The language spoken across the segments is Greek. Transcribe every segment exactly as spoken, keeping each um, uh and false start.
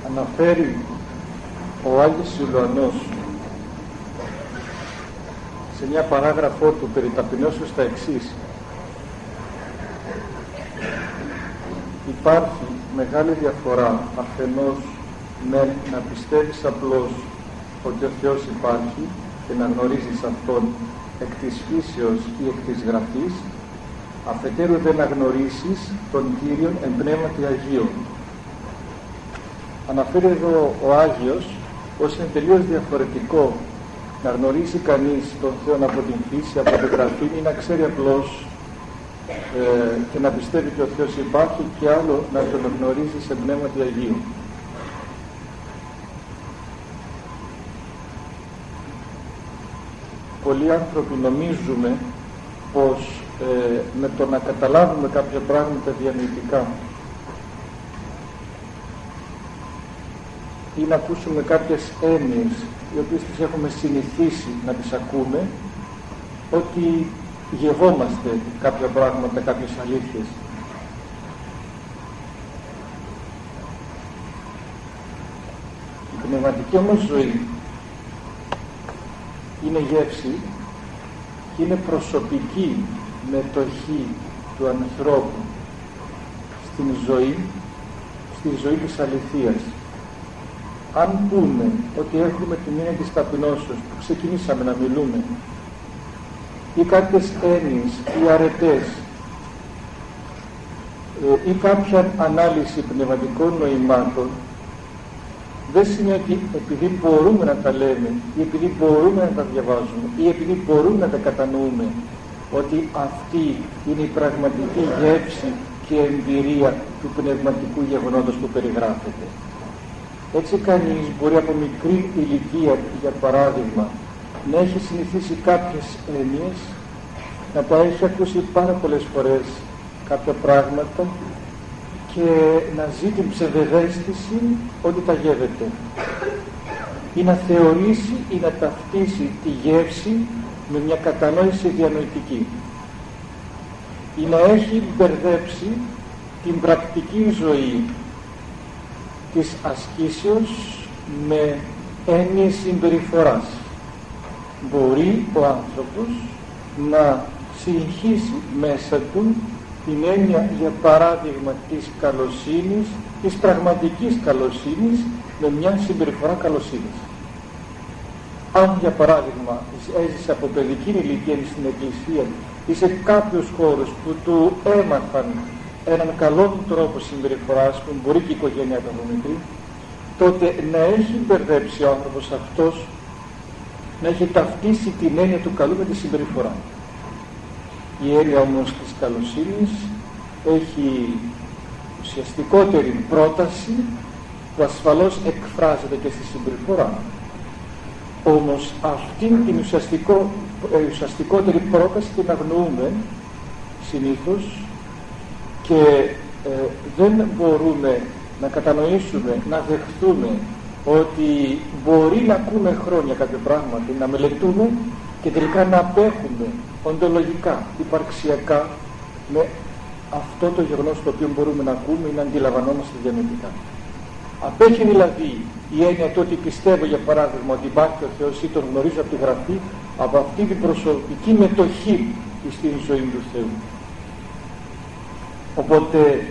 αναφέρει ο Άγιος Σιλουανός σε μια παράγραφό του περί ταπεινώσεως τα εξής: υπάρχει μεγάλη διαφορά αφενός με να πιστεύεις απλώς ότι ο Θεός υπάρχει και να γνωρίζεις Αυτόν εκ της φύσεως ή εκ της γραφής, αφετέρου δεν να γνωρίσεις τον Κύριον εν πνεύματι Αγίον. Αναφέρει εδώ ο Άγιος πως είναι τελείως διαφορετικό να γνωρίσει κανείς τον Θεό από την φύση, από την γραφή, ή να ξέρει απλώς ε, και να πιστεύει ότι ο Θεός υπάρχει, και άλλο να τον γνωρίζει σε πνεύματι Αγίου. Πολλοί άνθρωποι νομίζουμε πως ε, με το να καταλάβουμε κάποια πράγματα διανοητικά ή να ακούσουμε κάποιες έννοιες οι οποίες τις έχουμε συνηθίσει να τις ακούμε, ότι γευόμαστε κάποια πράγματα, κάποιες αλήθειες. Η πνευματική όμως ζωή είναι γεύση και είναι προσωπική μετοχή του ανθρώπου στην ζωή, στη ζωή της αληθείας. Αν πούμε ότι έχουμε την έννοια της ταπεινώσεως που ξεκινήσαμε να μιλούμε, ή κάποιες έννοιες ή αρετές ή κάποια ανάλυση πνευματικών νοημάτων, δεν σημαίνει ότι επειδή μπορούμε να τα λέμε ή επειδή μπορούμε να τα διαβάζουμε ή επειδή μπορούμε να τα κατανοούμε, ότι αυτή είναι η πραγματική γεύση και εμπειρία του πνευματικού γεγονότος που περιγράφεται. Έτσι κανείς μπορεί από μικρή ηλικία, για παράδειγμα, να έχει συνηθίσει κάποιες έννοιες, να τα έχει ακούσει πάρα πολλές φορές κάποια πράγματα και να ζει την ψευδαίσθηση ότι τα γεύεται, ή να θεωρήσει ή να ταυτίσει τη γεύση με μια κατανόηση διανοητική, ή να έχει μπερδέψει την πρακτική ζωή της ασκήσεως με έννοιες συμπεριφοράς. Μπορεί ο άνθρωπος να συγχύσει μέσα του την έννοια, για παράδειγμα, της καλοσύνης, της πραγματικής καλοσύνης, με μια συμπεριφορά καλοσύνης. Αν, για παράδειγμα, έζησε από παιδική ηλικία στην εκκλησία ή σε κάποιους χώρους που του έμαθαν έναν καλό τρόπο συμπεριφοράς, που μπορεί και η οικογένεια του μικρή, τότε να έχει μπερδέψει ο άνθρωπος αυτός, να έχει ταυτίσει την έννοια του καλού με τη συμπεριφορά. Η έννοια όμως της καλοσύνης έχει ουσιαστικότερη πρόταση, που ασφαλώς εκφράζεται και στη συμπεριφορά. Όμως αυτήν την ουσιαστικό, ε, ουσιαστικότερη πρόταση την αγνοούμε συνήθως και ε, δεν μπορούμε να κατανοήσουμε, να δεχθούμε ότι μπορεί να ακούμε χρόνια κάποια πράγματα, να μελετούμε και τελικά να απέχουμε οντολογικά, υπαρξιακά με αυτό το γεγονός το οποίο μπορούμε να ακούμε ή να αντιλαμβανόμαστε διανοητικά. Απέχει δηλαδή η έννοια του ότι πιστεύω, για παράδειγμα, ότι υπάρχει ο Θεός ή τον γνωρίζω από τη Γραφή, από αυτή την προσωπική μετοχή στην ζωή του Θεού. Οπότε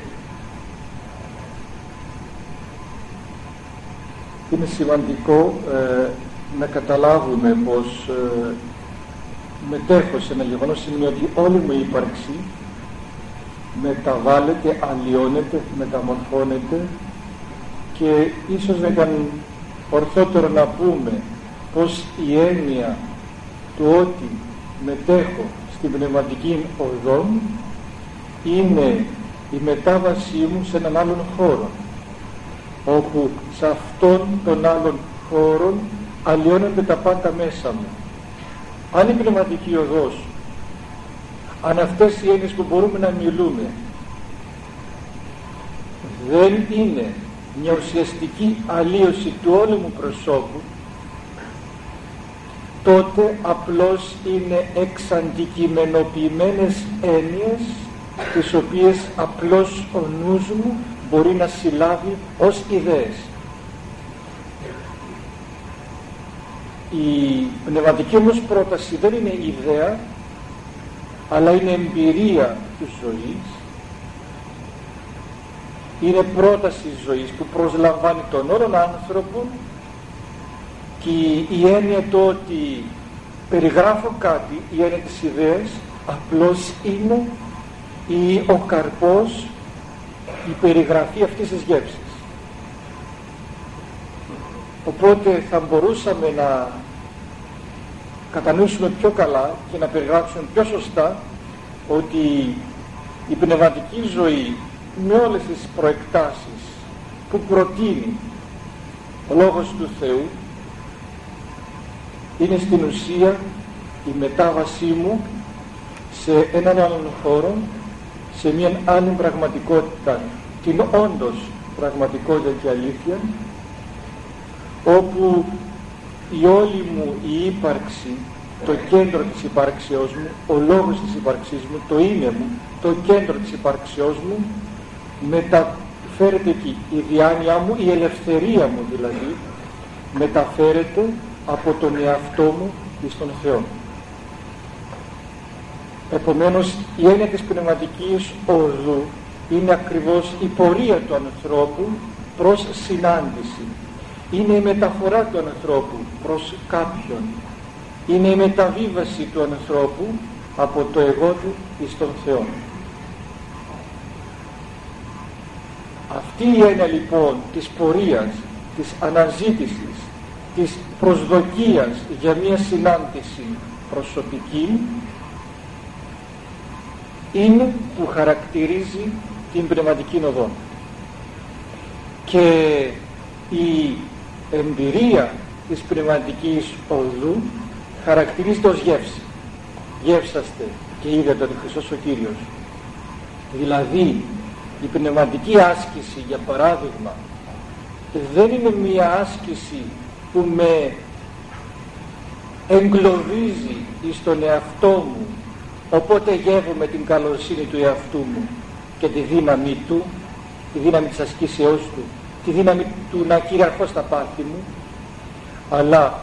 είναι σημαντικό ε, να καταλάβουμε πως ε, μετέχω σε ένα γεγονός, σημαίνει ότι όλη μου η ύπαρξη μεταβάλλεται, αλλοιώνεται, μεταμορφώνεται, και ίσως να ήταν ορθότερο να πούμε πως η έννοια του ότι μετέχω στην πνευματική οδό είναι η μετάβασή μου σε έναν άλλον χώρο, όπου σε αυτόν τον άλλον χώρο αλλοιώνονται τα πάντα μέσα μου. Αν η πνευματική οδός, αν αυτές οι έννοιες που μπορούμε να μιλούμε δεν είναι μια ουσιαστική αλλίωση του όλου μου προσώπου, τότε απλώς είναι εξαντικειμενοποιημένες έννοιες, τις οποίες απλώς ο νους μου μπορεί να συλλάβει ως ιδέες. Η πνευματική όμως πρόταση δεν είναι ιδέα, αλλά είναι εμπειρία της ζωής, είναι πρόταση της ζωής που προσλαμβάνει τον όλον άνθρωπο, και η έννοια το ότι περιγράφω κάτι, η έννοια της ιδέας απλώς είναι η, ο καρπός, η περιγραφή αυτής της γεύσης. Οπότε θα μπορούσαμε να κατανοήσουμε πιο καλά και να περιγράψουμε πιο σωστά ότι η πνευματική ζωή με όλες τις προεκτάσεις που προτείνει ο Λόγος του Θεού είναι στην ουσία η μετάβασή μου σε έναν άλλον χώρο, σε μια άλλη πραγματικότητα, την όντως πραγματικότητα και αλήθεια, όπου η όλη μου η ύπαρξη, το κέντρο της υπάρξεώς μου, ο λόγος της υπάρξής μου, το είναι μου, το κέντρο της υπάρξεώς μου, μεταφέρεται εκεί. Η διάνοια μου, η ελευθερία μου δηλαδή, μεταφέρεται από τον εαυτό μου εις τον Θεό. Επομένως, η έννοια της πνευματικής οδού είναι ακριβώς η πορεία του ανθρώπου προς συνάντηση. Είναι η μεταφορά του ανθρώπου προς κάποιον. Είναι η μεταβίβαση του ανθρώπου από το εγώ του εις τον Θεό. Αυτή η έννοια λοιπόν της πορείας, της αναζήτησης, της προσδοκίας για μια συνάντηση προσωπική είναι που χαρακτηρίζει την πνευματική οδό. Και η εμπειρία της πνευματικής οδού χαρακτηρίζεται ως γεύση. Γεύσαστε και είδατε ότι Χριστός ο Κύριος. Δηλαδή η πνευματική άσκηση, για παράδειγμα, δεν είναι μια άσκηση που με εγκλωβίζει στον εαυτό μου, οπότε γεύομαι την καλοσύνη του εαυτού μου και τη δύναμή του, τη δύναμη της ασκήσεώς του, τη δύναμη του να κυριαρχώ στα πάθη μου, αλλά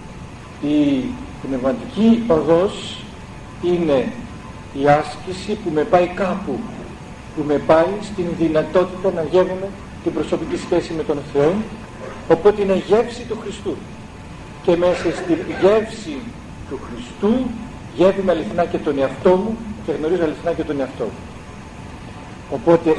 η πνευματική οδός είναι η άσκηση που με πάει κάπου, που με πάει στην δυνατότητα να γεύομαι την προσωπική σχέση με τον Θεό, οπότε είναι γεύση του Χριστού, και μέσα στη γεύση του Χριστού γεύομαι αληθινά και τον εαυτό μου και γνωρίζω αληθινά και τον εαυτό μου. Οπότε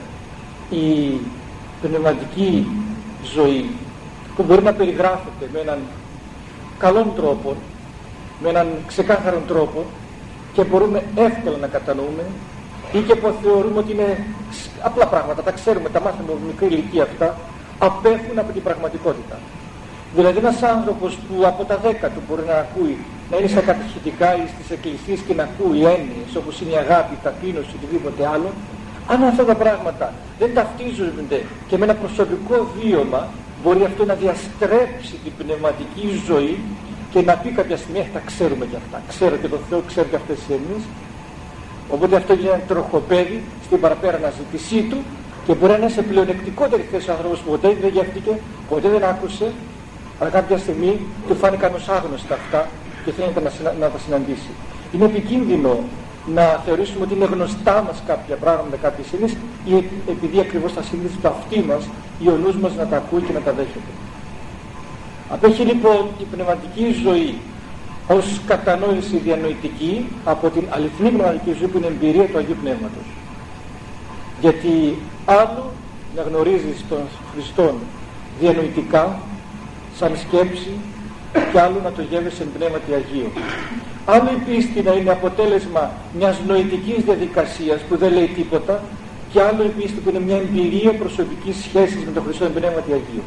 η πνευματική ζωή, που μπορεί να περιγράφεται με έναν καλόν τρόπο, με έναν ξεκάθαρον τρόπο, και μπορούμε εύκολα να κατανοούμε, ή και που θεωρούμε ότι είναι απλά πράγματα, τα ξέρουμε, τα μάθαμε από μικρή ηλικία αυτά, απέχουν από την πραγματικότητα. Δηλαδή ένας άνθρωπος που από τα δέκα του μπορεί να ακούει, να είναι στα κατηχητικά ή στις εκκλησίες και να ακούει έννοιες όπως είναι η αγάπη, η ταπείνωση, οτιδήποτε άλλο, αν αυτά τα πράγματα δεν ταυτίζονται και με ένα προσωπικό βίωμα, μπορεί αυτό να διαστρέψει την πνευματική ζωή και να πει κάποια στιγμή, τα ξέρουμε και αυτά, ξέρω και τον Θεό, ξέρω και αυτές τις έννοιες. Οπότε αυτό είναι ένα τροχοπέδι στην παραπέρα αναζήτησή του, και μπορεί να είναι σε πλεονεκτικότερη θέση ο άνθρωπος που ποτέ δεν γεύτηκε, ποτέ δεν άκουσε, αλλά κάποια στιγμή του φάνηκαν ως άγνωστα αυτά και θέλετε να, συνα, να τα συναντήσει. Είναι επικίνδυνο να θεωρήσουμε ότι είναι γνωστά μας κάποια πράγματα, κάποιες έννοιες, ή επειδή ακριβώς τα συνήθιζε το αυτί μας ή ο νους μας να τα ακούει και να τα δέχεται. Απέχει λοιπόν η πνευματική ζωή ως κατανόηση διανοητική από την αληθινή πνευματική ζωή που είναι εμπειρία του Αγίου Πνεύματος. Γιατί άλλο να γνωρίζεις τον Χριστόν διανοητικά, σαν σκέψη, και άλλο να το γεύεσαι εν πνεύματι Αγίου. Άλλο η πίστη να είναι αποτέλεσμα μιας νοητικής διαδικασίας που δεν λέει τίποτα, και άλλο η πίστη που είναι μια εμπειρία προσωπικής σχέσης με τον Χριστό εν πνεύματι Αγίου.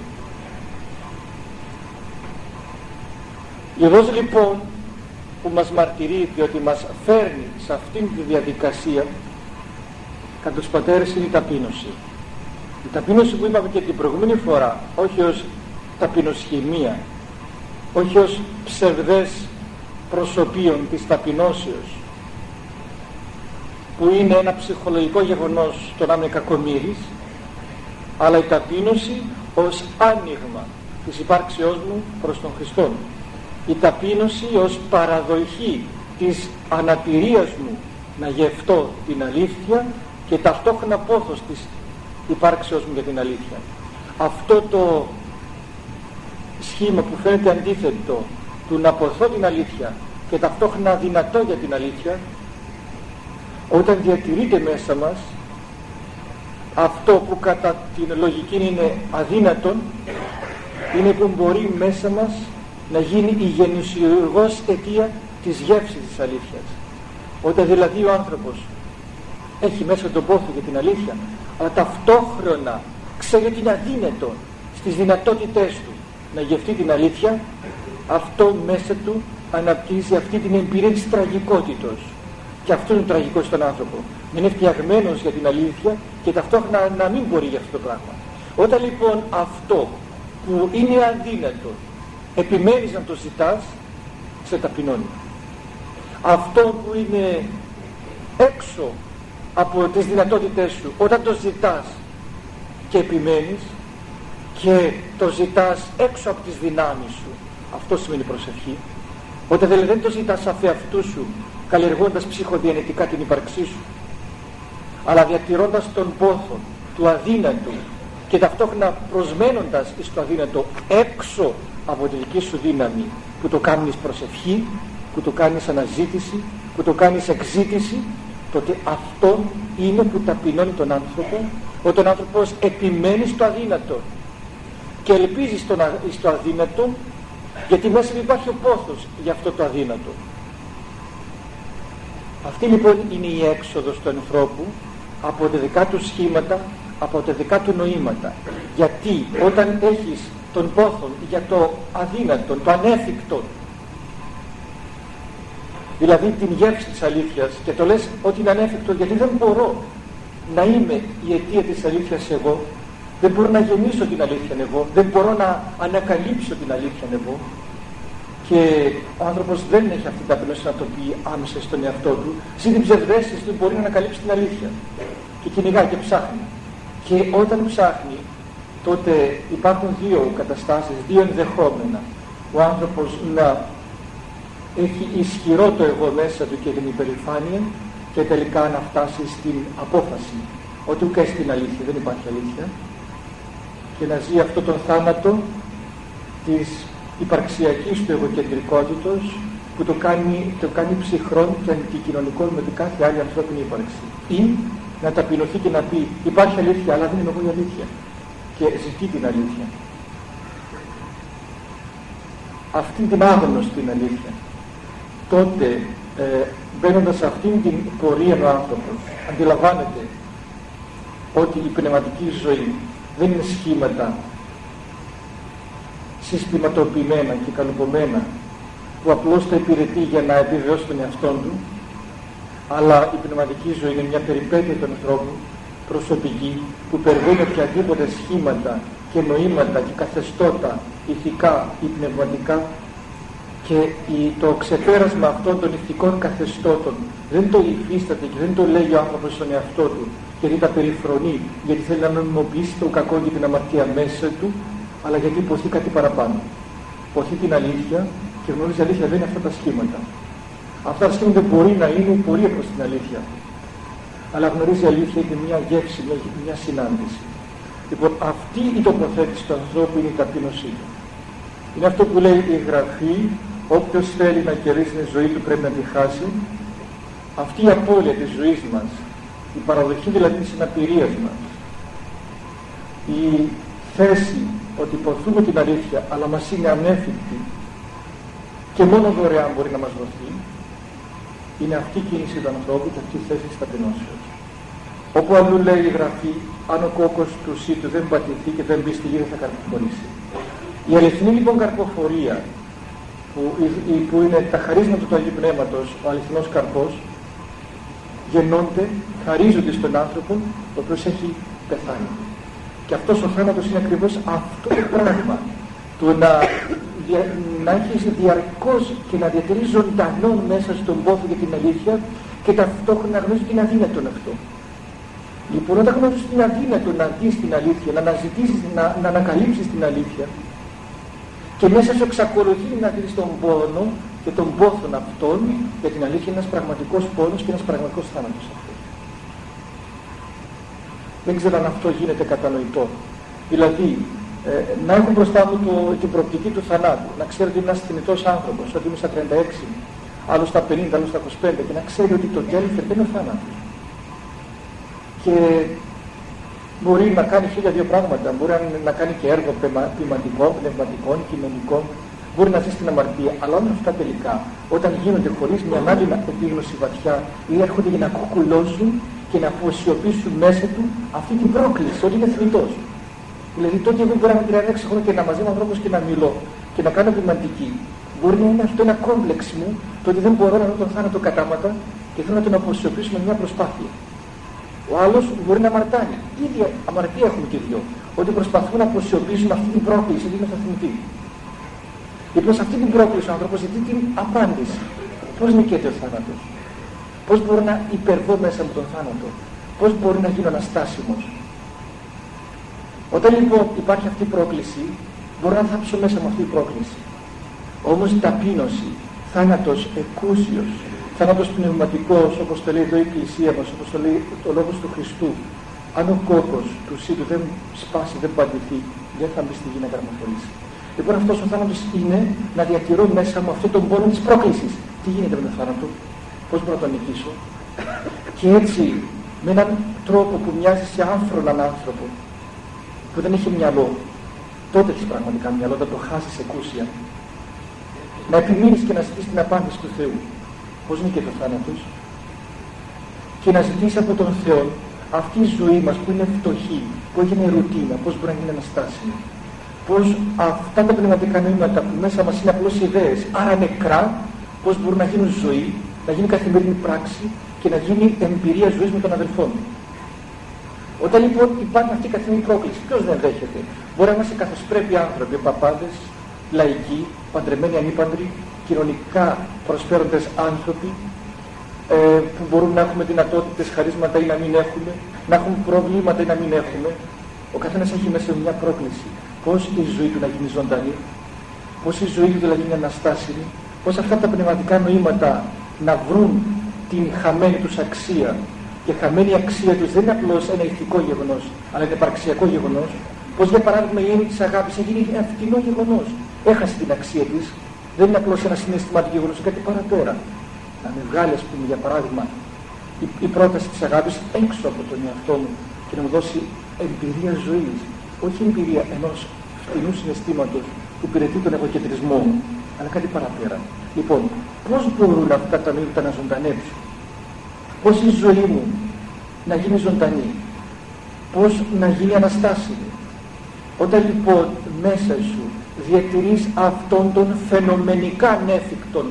Η οδός λοιπόν που μας μαρτυρεί και ότι μας φέρνει σε αυτήν τη διαδικασία κατά τους πατέρες είναι η ταπείνωση. Η ταπείνωση που είπαμε και την προηγούμενη φορά, όχι ως ταπεινοσχημία, όχι ως ψευδές προσωπίων της ταπεινώσεως, που είναι ένα ψυχολογικό γεγονός το να είμαι κακομοίρης, αλλά η ταπείνωση ως άνοιγμα της υπάρξεώς μου προς τον Χριστό. η ταπείνωση ως παραδοχή της αναπηρίας μου να γευτώ την αλήθεια και ταυτόχρονα πόθος της υπάρξεως μου για την αλήθεια. Αυτό το σχήμα που φαίνεται αντίθετο του να ποθώ την αλήθεια και ταυτόχρονα δυνατό για την αλήθεια, όταν διατηρείται μέσα μας, αυτό που κατά την λογική είναι αδύνατον είναι που μπορεί μέσα μας να γίνει η γεννησιουργός αιτία της γεύσης της αλήθειας. Όταν δηλαδή ο άνθρωπος έχει μέσα τον πόθο για την αλήθεια, αλλά ταυτόχρονα ξέρει ότι είναι αδύνατο στις δυνατότητές του να γευτεί την αλήθεια, αυτό μέσα του αναπτύσσει αυτή την εμπειρία της τραγικότητος. Και αυτό είναι το τραγικό στον άνθρωπο. Να είναι φτιαγμένος για την αλήθεια και ταυτόχρονα να μην μπορεί για αυτό το πράγμα. Όταν λοιπόν αυτό που είναι αδύνατο επιμένεις να το ζητάς, σε ταπεινώνει. Αυτό που είναι έξω από τις δυνατότητές σου, όταν το ζητάς και επιμένεις και το ζητάς έξω από τις δυνάμεις σου, αυτό σημαίνει προσευχή. Όταν δηλαδή δεν το ζητάς αφ' αυτού σου, καλλιεργώντας ψυχοδιανετικά την ύπαρξή σου, αλλά διατηρώντας τον πόθο του αδύνατου και ταυτόχρονα προσμένοντας στο αδύνατο έξω από τη δική σου δύναμη, που το κάνεις προσευχή, που το κάνεις αναζήτηση, που το κάνεις εξζήτηση, τότε αυτό είναι που ταπεινώνει τον άνθρωπο, όταν ο άνθρωπος επιμένει στο αδύνατο και ελπίζει στο, στο αδύνατο, γιατί μέσα υπάρχει ο πόθος για αυτό το αδύνατο. Αυτή λοιπόν είναι η έξοδος του ανθρώπου από τα δικά του σχήματα, από τα δικά του νοήματα. Γιατί όταν έχεις τον πόθο για το αδύνατο, το ανέφικτο, δηλαδή την γεύση της αλήθειας, και το λες ότι είναι ανέφικτο γιατί δεν μπορώ να είμαι η αιτία της αλήθειας εγώ, δεν μπορώ να γεννήσω την αλήθεια εγώ, δεν μπορώ να ανακαλύψω την αλήθεια εγώ, και ο άνθρωπος δεν έχει αυτή την ταπεινώση να το πει άμεσα στον εαυτό του, ζει την ψευδαίσθηση του μπορεί να ανακαλύψει την αλήθεια και κυνηγάει και ψάχνει. Και όταν ψάχνει, τότε υπάρχουν δύο καταστάσεις, δύο ενδεχόμενα. Ο άνθρωπος να έχει ισχυρό το εγώ μέσα του και την υπερηφάνεια, και τελικά να φτάσει στην απόφαση ότι ουκ στην αλήθεια, δεν υπάρχει αλήθεια, και να ζει αυτό τον θάνατο της υπαρξιακής του εγωκεντρικότητος, που το κάνει, το κάνει ψυχρόν και αντικοινωνικό με την κάθε άλλη ανθρώπινη ύπαρξη. Ή να ταπεινωθεί και να πει υπάρχει αλήθεια, αλλά δεν είμαι εγώ η αλήθεια, και ζητεί την αλήθεια, αυτή την άγνωστη την αλήθεια. Τότε ε, μπαίνοντας σε αυτήν την πορεία ο άνθρωπος αντιλαμβάνεται ότι η πνευματική ζωή δεν είναι σχήματα συστηματοποιημένα και καλοπομένα που απλώς θα υπηρετεί για να επιβιώσει τον εαυτό του, αλλά η πνευματική ζωή είναι μια περιπέτεια του ανθρώπου προσωπική, που υπερβαίνει οποιαδήποτε σχήματα και νοήματα και καθεστώτα ηθικά ή πνευματικά, και το ξεπέρασμα αυτών των ηθικών καθεστώτων δεν το υφίσταται και δεν το λέει ο άνθρωπος στον εαυτό του γιατί τα περιφρονεί, γιατί θέλει να νομιμοποιήσει το κακό και την αμαρτία μέσα του, αλλά γιατί ποθεί κάτι παραπάνω. Ποθεί την αλήθεια και γνωρίζει η αλήθεια δεν είναι αυτά τα σχήματα. Αυτά τα σχήματα μπορεί να είναι πορεία προς την αλήθεια, αλλά γνωρίζει η αλήθεια είναι μια γεύση, μια, μια συνάντηση. Λοιπόν, αυτή η τοποθέτηση του ανθρώπου είναι η ταπείνωσή του. Είναι αυτό που λέει η Γραφή, όποιος θέλει να κερδίσει τη ζωή του πρέπει να τη χάσει. Αυτή η απώλεια της ζωής μας, η παραδοχή δηλαδή της αναπηρίας μας, η θέση ότι ποθούμε την αλήθεια αλλά μας είναι ανέφικτη και μόνο δωρεάν μπορεί να μας δοθεί, είναι αυτή η κίνηση του ανθρώπου και αυτή η θέση της ταπεινώσεως. Όπου αλλού λέει η Γραφή, αν ο κόκκος του σύτου δεν πατηθεί και δεν μπει στη γη δεν θα καρποφορήσει. Η αληθινή λοιπόν καρποφορία, που, που είναι τα χαρίσματα του Αγίου Πνεύματος, ο αληθινός καρπός, γεννώνται, χαρίζονται στον άνθρωπο ο οποίος έχει πεθάνει. Και αυτός ο θάνατος είναι ακριβώς αυτό το πράγμα, του να, να έχεις διαρκώς και να διατηρείς ζωντανό μέσα στον πόθο για την αλήθεια και ταυτόχρονα να γνωρίζεις ότι είναι αδύνατον αυτό. Λοιπόν, όταν γνωρίζεις ότι είναι αδύνατο να δεις την αλήθεια, να αναζητήσεις, να, να ανακαλύψεις την αλήθεια, Και μέσα σου εξακολουθεί να δεις τον πόνο και τον πόθον αυτόν, για την αλήθεια είναι ένας πραγματικός πόνος και ένας πραγματικός θάνατος αυτός. Δεν ξέρω αν αυτό γίνεται κατανοητό. Δηλαδή, ε, να έχω μπροστά μου το, την προοπτική του θανάτου, να ξέρω ότι είμαι ένας θνητός άνθρωπος, ότι είμαι στα τριάντα έξι, άλλο στα πενήντα, άλλο στα είκοσι πέντε, και να ξέρει ότι το τέλος είναι ο θάνατος. Και μπορεί να κάνει χίλια δύο πράγματα, μπορεί να κάνει και έργο ποιηματικών, πνευματικών, κοινωνικών, μπορεί να ζει στην αμαρτία, αλλά όλα αυτά τελικά, όταν γίνονται χωρίς μια άλλη επίγνωση βαθιά, ή έρχονται για να κουκουλώσουν και να αποσιωπήσουν μέσα του αυτή την πρόκληση, ότι είναι θνητός. Δηλαδή, τότε εγώ μπορώ να τριάντα έξι χρόνια και να μαζί με ανθρώπους και να μιλώ και να κάνω ποιηματική. Μπορεί να είναι αυτό ένα κόμπλεξ μου, το ότι δεν μπορώ να δω τον θάνατο κατάματα και θέλω να τον αποσιωπήσω με μια προσπάθεια. Ο άλλος μπορεί να αμαρτάνει. Ίδια αμαρτία έχουμε και δυο. Ότι προσπαθούν να αποσιωπήσουν αυτή την πρόκληση, ότι είναι θα θυμηθεί. Και προς αυτή την πρόκληση ο άνθρωπος ζητεί την απάντηση. Πώς νικέται ο θάνατος? Πώς μπορώ να υπερβώ μέσα από τον θάνατο? Πώς μπορεί να γίνω αναστάσιμος? Όταν λοιπόν υπάρχει αυτή η πρόκληση, μπορώ να θάψω μέσα με αυτή την πρόκληση. Όμως η ταπείνωση, θάνατος εκούσιος, θάνατος πνευματικός, όπως το λέει εδώ η Εκκλησία μας, όπως το λέει το Λόγος του Χριστού, αν ο κόκκος του σύντου δεν σπάσει, δεν παντηθεί, δεν θα μπει στη γη να καρμοφορήσει. Λοιπόν, αυτός ο θάνατος είναι να διατηρώ μέσα μου αυτόν τον πόνο της πρόκλησης. Τι γίνεται με τον θάνατο, πώς μπορώ να τον νικήσω? Και έτσι, με έναν τρόπο που μοιάζει σε άφροναν άνθρωπο, που δεν έχει μυαλό, τότε έχεις πραγματικά μυαλό, όταν το χάσεις εκούσια, να επιμείνεις και να ζητήσεις την απάντηση του Θεού. Πώς νικέται ο θάνατος? Και να ζητήσεις από τον Θεό αυτή η ζωή μας που είναι φτωχή, που έγινε ρουτίνα, πώς μπορεί να γίνει αναστάσιμη. Πώς αυτά τα πνευματικά νοήματα που μέσα μας είναι απλώς ιδέες, άρα νεκρά, πώς μπορούν να γίνουν ζωή, να γίνει καθημερινή πράξη και να γίνει εμπειρία ζωής με τον αδελφό μου. Όταν λοιπόν υπάρχει αυτή η καθημερινή πρόκληση, ποιος δεν δέχεται? Μπορεί να είμαστε καθώς πρέπει άνθρωποι, παπάδες, λαϊκοί, παντρεμένοι, ανήπαντροι, κοινωνικά προσφέροντες άνθρωποι, ε, που μπορούν να έχουμε δυνατότητες, χαρίσματα ή να μην έχουμε, να έχουμε προβλήματα ή να μην έχουμε. Ο καθένας έχει μέσα μια πρόκληση. Πώς η ζωή του να γίνει ζωντανή, πώς η ζωή του να γίνει αναστάσιμη, πώς αυτά τα πνευματικά νοήματα να βρουν την χαμένη τους αξία. Και χαμένη η αξία τους δεν είναι απλώς ένα ηθικό γεγονός, αλλά είναι υπαρξιακό γεγονός. Πώς για παράδειγμα η έννοια της αγάπης έχει γίνει ένα φτηνό γεγονός. Έχασε την αξία της, δεν είναι απλώς ένα συναισθηματικό γεγονός, είναι κάτι παραπέρα. Να με βγάλει, ας πούμε, για παράδειγμα, η, η πρόταση της αγάπης έξω από τον εαυτό μου και να μου δώσει εμπειρία ζωής. Όχι εμπειρία ενός φτηνού συναισθήματος που υπηρετεί τον εγωκεντρισμό μου, αλλά κάτι παραπέρα. Λοιπόν, πώς μπορούν αυτά τα νοήματα να ζωντανέψουν? Πώς η ζωή μου να γίνει ζωντανή? Πώς να γίνει αναστάσιμη? Όταν λοιπόν μέσα σου διατηρείς αυτόν τον φαινομενικά ανέφικτον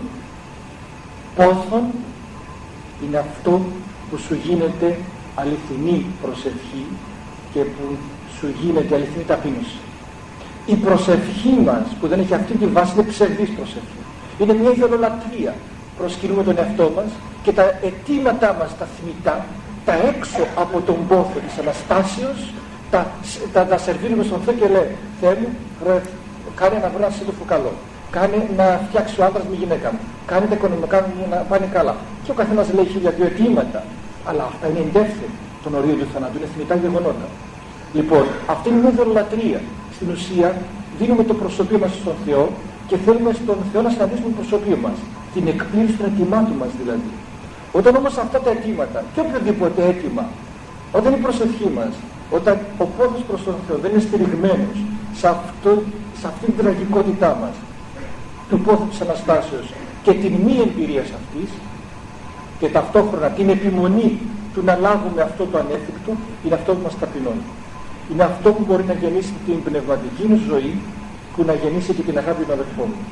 πόθον, είναι αυτό που σου γίνεται αληθινή προσευχή και που σου γίνεται αληθινή ταπείνωση. Η προσευχή μας που δεν έχει αυτή τη βάση είναι ψευδής προσευχή. Είναι μια ειδωλολατρία. Προσκυνούμε τον εαυτό μας και τα αιτήματά μας, τα θνητά, τα έξω από τον πόθο της Αναστάσεως, τα, τα, τα σερβίρουμε στον Θεό και λέει: Θεέ μου, κάνε να βρω ένα σύντροφο καλό. Κάνε να φτιάξει ο άντρας με γυναίκα μου. Κάνε τα οικονομικά μου να πάνε καλά. Και ο καθένας λέει χίλια δύο αιτήματα. Αλλά αυτά είναι εντεύθυνοι των ορίων του θανάτου, είναι θνητά γεγονότα. Λοιπόν, αυτή είναι μια ειδωλολατρία. Στην ουσία, δίνουμε το προσωπείο μας στον Θεό και θέλουμε στον Θεό να συναντήσουμε το προσωπείο μας. Την εκπλήρωση των αιτημάτων μας δηλαδή. Όταν όμως αυτά τα αιτήματα, και οποιοδήποτε αίτημα, όταν η προσευχή μας, όταν ο πόθος προς τον Θεό δεν είναι στηριγμένος σε, αυτό, σε αυτή την τραγικότητά μας, του πόθου της Αναστάσεως και την μη εμπειρία αυτής, και ταυτόχρονα την επιμονή του να λάβουμε αυτό το ανέφικτο, είναι αυτό που μας ταπεινώνει. Είναι αυτό που μπορεί να γεννήσει την πνευματική ζωή, που να γεννήσει και την αγάπη των αδελφών μου.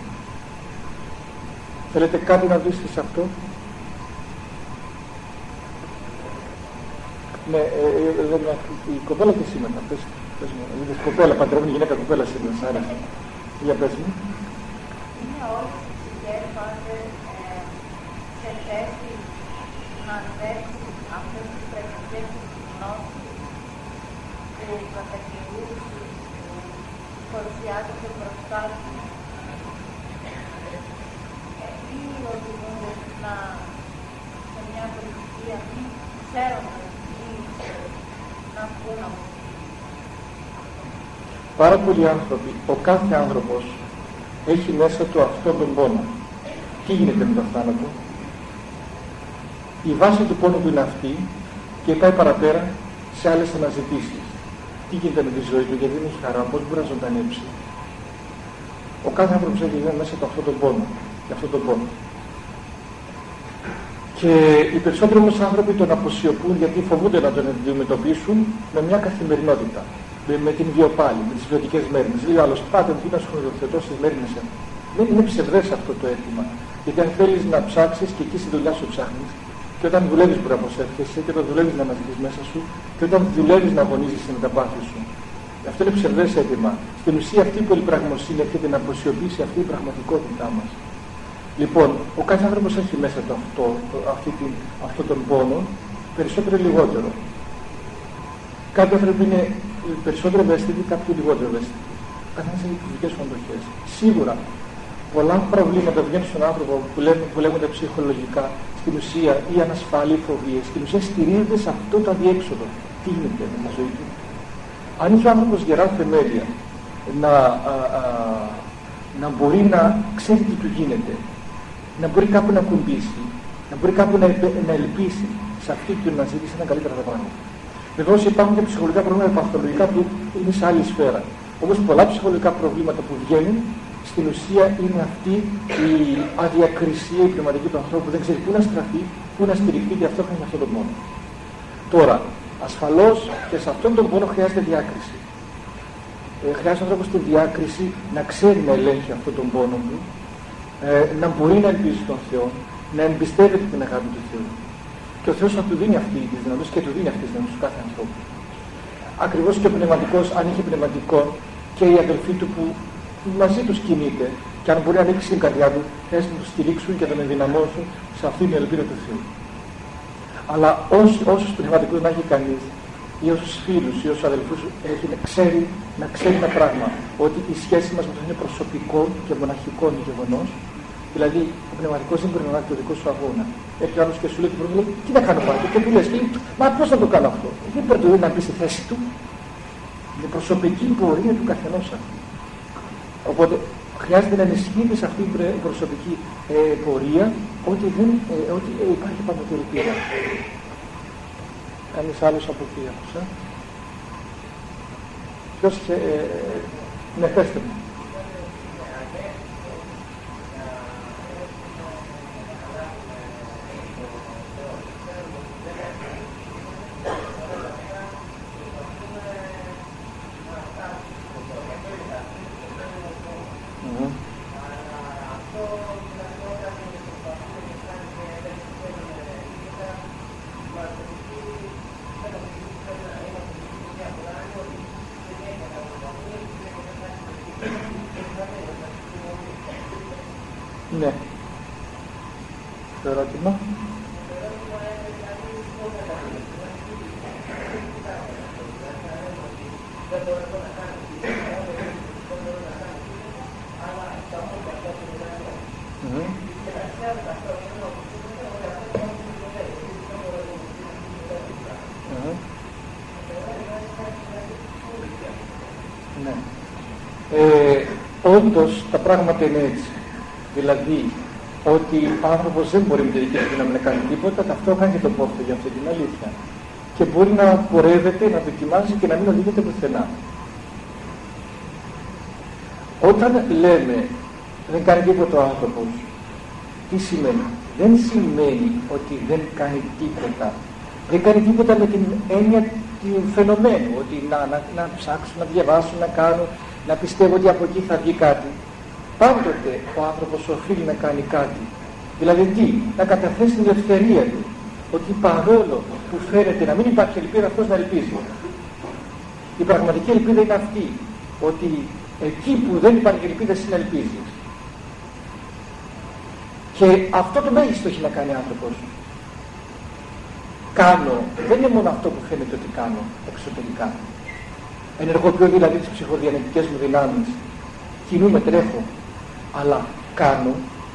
Θέλετε κάτι να δείξετε σε αυτό? Ναι, ε, ε, ε, η κοπέλα και σήμερα, πες, πες μου, είδες κοπέλα, παντρεμένη γυναίκα κοπέλα σήμερα, σ' άρεσε. Για πες μου. Είναι όλες οι ψυχές πάντε σε θέση να αντέξουν αυτές τις πρακτικές γνώσεις του κατακαιρούς που παρουσιάζονται μπροστά τους ότι μπορούν να σε μια πολιτική αυτή ξέρουν να βγουν από. Πάρα πολλοί άνθρωποι, ο κάθε άνθρωπος έχει μέσα του αυτόν τον πόνο. Τι γίνεται με τον θάνατο? Η βάση του πόνου του είναι αυτή και πάει παραπέρα σε άλλες αναζητήσεις. Τι γίνεται με τη ζωή του, γιατί δεν έχει χαρά, πώς μπορεί να ζωντανέψει? Ο κάθε άνθρωπος έχει μέσα του αυτόν τον πόνο και αυτόν τον πόνο. Και οι περισσότεροι όμως άνθρωποι τον αποσιωπούν γιατί φοβούνται να τον αντιμετωπίσουν με μια καθημερινότητα. Με, με την βιοπάλη, με τις βιωτικές μέρες. Λέει ο άλλος, πάτε μου να σχολιοθετώ στις μέρες. Δεν είναι ψευδές αυτό το αίτημα. Γιατί αν θέλεις να ψάξεις και εκεί στη δουλειά σου ψάχνεις, και όταν δουλεύεις μπορεί να προσεύχεσαι, και όταν δουλεύεις να αναζητείς μέσα σου, και όταν δουλεύεις να αγωνίζεις με τα πάθη σου. Αυτό είναι ψευδές αίτημα. Στην ουσία αυτή η πολυπραγμοσύνη έρχεται να αποσιωπήσει αυτή η πραγματικότητά μας. Λοιπόν, ο κάθε άνθρωπος έχει μέσα του αυτό, αυτή την, αυτόν τον πόνο, περισσότερο ή λιγότερο. Κάποιοι άνθρωποι είναι περισσότερο ευαίσθητοι, κάποιοι λιγότερο ευαίσθητοι. Καθένας έχει τις δικές του αντοχές. Σίγουρα πολλά προβλήματα βγαίνουν στον άνθρωπο που, λέμε, που λέγονται ψυχολογικά, στην ουσία ή ανασφάλεια ή φοβίες, στην ουσία στηρίζονται σε αυτό το αδιέξοδο. Τι γίνεται με τη ζωή του? Αν είχε ο άνθρωπος γερά θεμέλια να, α, α, να μπορεί να ξέρει τι του γίνεται, να μπορεί κάπου να κουμπίσει, να μπορεί κάπου να, να ελπίσει σε αυτή την αναζήτηση, είναι καλύτερα τα πράγματα. Βεβαίως υπάρχουν και ψυχολογικά προβλήματα παθολογικά που είναι σε άλλη σφαίρα. Όμως πολλά ψυχολογικά προβλήματα που βγαίνουν στην ουσία είναι αυτή η αδιακρισία η πνευματική του ανθρώπου που δεν ξέρει πού να στραφεί, πού να στηριχθεί και αυτό κάνει αυτόν τον πόνο. Τώρα, ασφαλώς και σε αυτόν τον πόνο χρειάζεται διάκριση. Ε, χρειάζεται ο άνθρωπος τη διάκριση να ξέρει να ελέγχει αυτόν τον πόνο του, ε, να μπορεί να ελπίζει τον Θεό, να εμπιστεύεται την αγάπη του Θεού. Και ο Θεός θα του δίνει αυτή τη δυνατότητα και του δίνει αυτή τη δυνατότητα στους κάθε ανθρώπου. Ακριβώς και ο πνευματικός, αν είχε πνευματικό, και οι αδελφοί του που μαζί τους κινείται, και αν μπορεί να ανοίξει την καρδιά του, χρειάζεται να τον στηρίξουν και να τον ενδυναμώσουν σε αυτήν την ελπίδα του Θεού. Αλλά όσους, όσους πνευματικούς να έχει κανείς, ή όσους φίλους ή όσους αδελφούς έχει να ξέρει, να ξέρει ένα πράγμα, ότι η σχέση μας με τον είναι προσωπικό και μοναχικό γεγονός. Δηλαδή, ο πνευματικός δεν μπορεί να ανάγκη το δικό σου αγώνα. Έχει άλλος και σου λέει: τι να κάνω πάλι, και του λες: μα πώς θα το κάνω αυτό? Δεν μπορεί να μπει στη θέση του. Είναι προσωπική πορεία του καθενός αυτή. Οπότε χρειάζεται να ενισχύεται σε αυτή την προσωπική ε, πορεία ότι, δεν, ε, ότι ε, υπάρχει πάντοτε ελπίδα. Κανείς άλλος από εκεί άκουσα? Ποιος είχε... Ε, ναι, πέστε μου. Ναι. Το ερώτημα. Ναι. Ε, όντως τα πράγματα είναι έτσι. Δηλαδή ότι ο άνθρωπος δεν μπορεί με τη δική του δύναμη να κάνει τίποτα, ταυτόχρονα και τον πόφτω για αυτή την αλήθεια. Και μπορεί να πορεύεται, να δοκιμάζει και να μην οδηγείται πουθενά. Όταν λέμε δεν κάνει τίποτα ο άνθρωπος, τι σημαίνει? Δεν σημαίνει ότι δεν κάνει τίποτα. Δεν κάνει τίποτα με την έννοια του φαινομένου, ότι να, να, να ψάξω, να διαβάσω, να κάνω, να πιστεύω ότι από εκεί θα βγει κάτι. Πάντοτε ο άνθρωπος οφείλει να κάνει κάτι. Δηλαδή τι? Να καταθέσει την ελευθερία του. Ότι παρόλο που φαίνεται να μην υπάρχει ελπίδα, αυτός να ελπίζει. Η πραγματική ελπίδα είναι αυτή. Ότι εκεί που δεν υπάρχει ελπίδα, εσύ να ελπίζεις. Και αυτό το μέγιστο έχει να κάνει άνθρωπος. Κάνω. Δεν είναι μόνο αυτό που φαίνεται ότι κάνω εξωτερικά. Ενεργοποιώ δηλαδή τις ψυχοδιανετικές μου δυνάμεις. Κινούμαι, τρέχω. Αλλά κάνω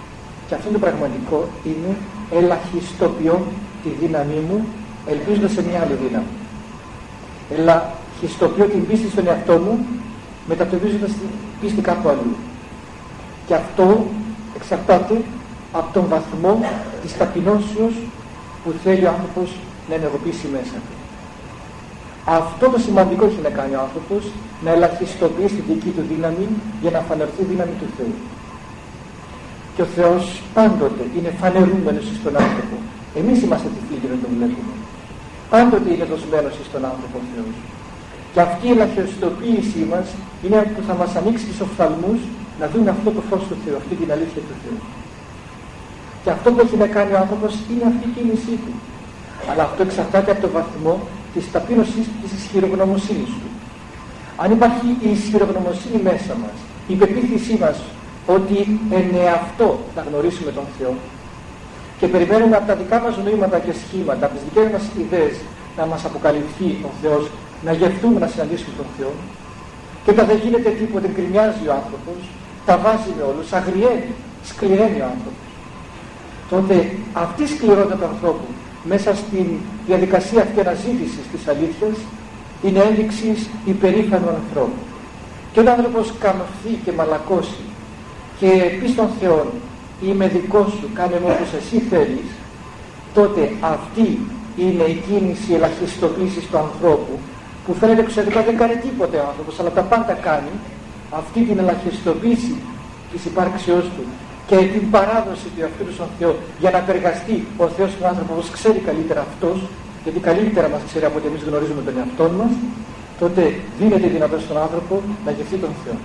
Και αυτό το πραγματικό είναι ελαχιστοποιώ τη δύναμή μου, ελπίζοντας σε μια άλλη δύναμη. Ελαχιστοποιώ την πίστη στον εαυτό μου, μετατοπίζοντας την πίστη κάπου αλλού. Και αυτό εξαρτάται από τον βαθμό της ταπεινώσεως που θέλει ο άνθρωπος να ενεργοποιήσει μέσα του. Αυτό το σημαντικό έχει να κάνει ο άνθρωπος, να ελαχιστοποιήσει τη δική του δύναμη για να φανερθεί η δύναμη του Θεού. Και ο Θεός πάντοτε είναι φανερούμενος στον άνθρωπο. Εμείς είμαστε τυφλοί και δεν το βλέπουμε. Πάντοτε είναι δοσμένος στον άνθρωπο ο Θεός. Και αυτή η ελαχιστοποίησή μας είναι που θα μας ανοίξει τους οφθαλμούς να δούμε αυτό το φως του Θεού, αυτή την αλήθεια του Θεού. Και αυτό που έχει να κάνει ο άνθρωπος είναι αυτή η κίνησή του. Αλλά αυτό εξαρτάται από το βαθμό της ταπείνωσης της ισχυρογνωμοσύνης του. Αν υπάρχει η ισχυρογνωμοσύνη μέσα μας, η πεποίθησή μας ότι εν εαυτό να γνωρίσουμε τον Θεό και περιμένουμε από τα δικά μας νοήματα και σχήματα, από τις δικές μας ιδέες να μας αποκαλυφθεί ο Θεός, να γευτούμε να συναντήσουμε τον Θεό, και όταν δεν γίνεται τίποτε, γκρινιάζει ο άνθρωπος, τα βάζει με όλους, αγριεύει, σκληραίνει ο άνθρωπος. Τότε αυτή η σκληρότητα του ανθρώπου μέσα στην διαδικασία αυτή αναζήτησης της αλήθειας είναι ένδειξη υπερήφανου ανθρώπου. Και όταν ο άνθρωπος καμωθεί και μαλακώσει και πει στον Θεό, είμαι δικός σου, κάνε μου όπως εσύ θέλεις, τότε αυτή είναι η κίνηση ελαχιστοποίησης του ανθρώπου, που φαίνεται εξωτερικά δεν κάνει τίποτε ο άνθρωπος, αλλά τα πάντα κάνει. Αυτή την ελαχιστοποίηση της υπάρξεώς του και την παράδοση του εαυτού του στον Θεό για να απεργαστεί ο Θεός στον άνθρωπο όπως ξέρει καλύτερα αυτός, γιατί καλύτερα μας ξέρει από ότι εμείς γνωρίζουμε τον εαυτό μας, τότε δίνεται δυνατότητα στον άνθρωπο να γευτεί τον Θεό.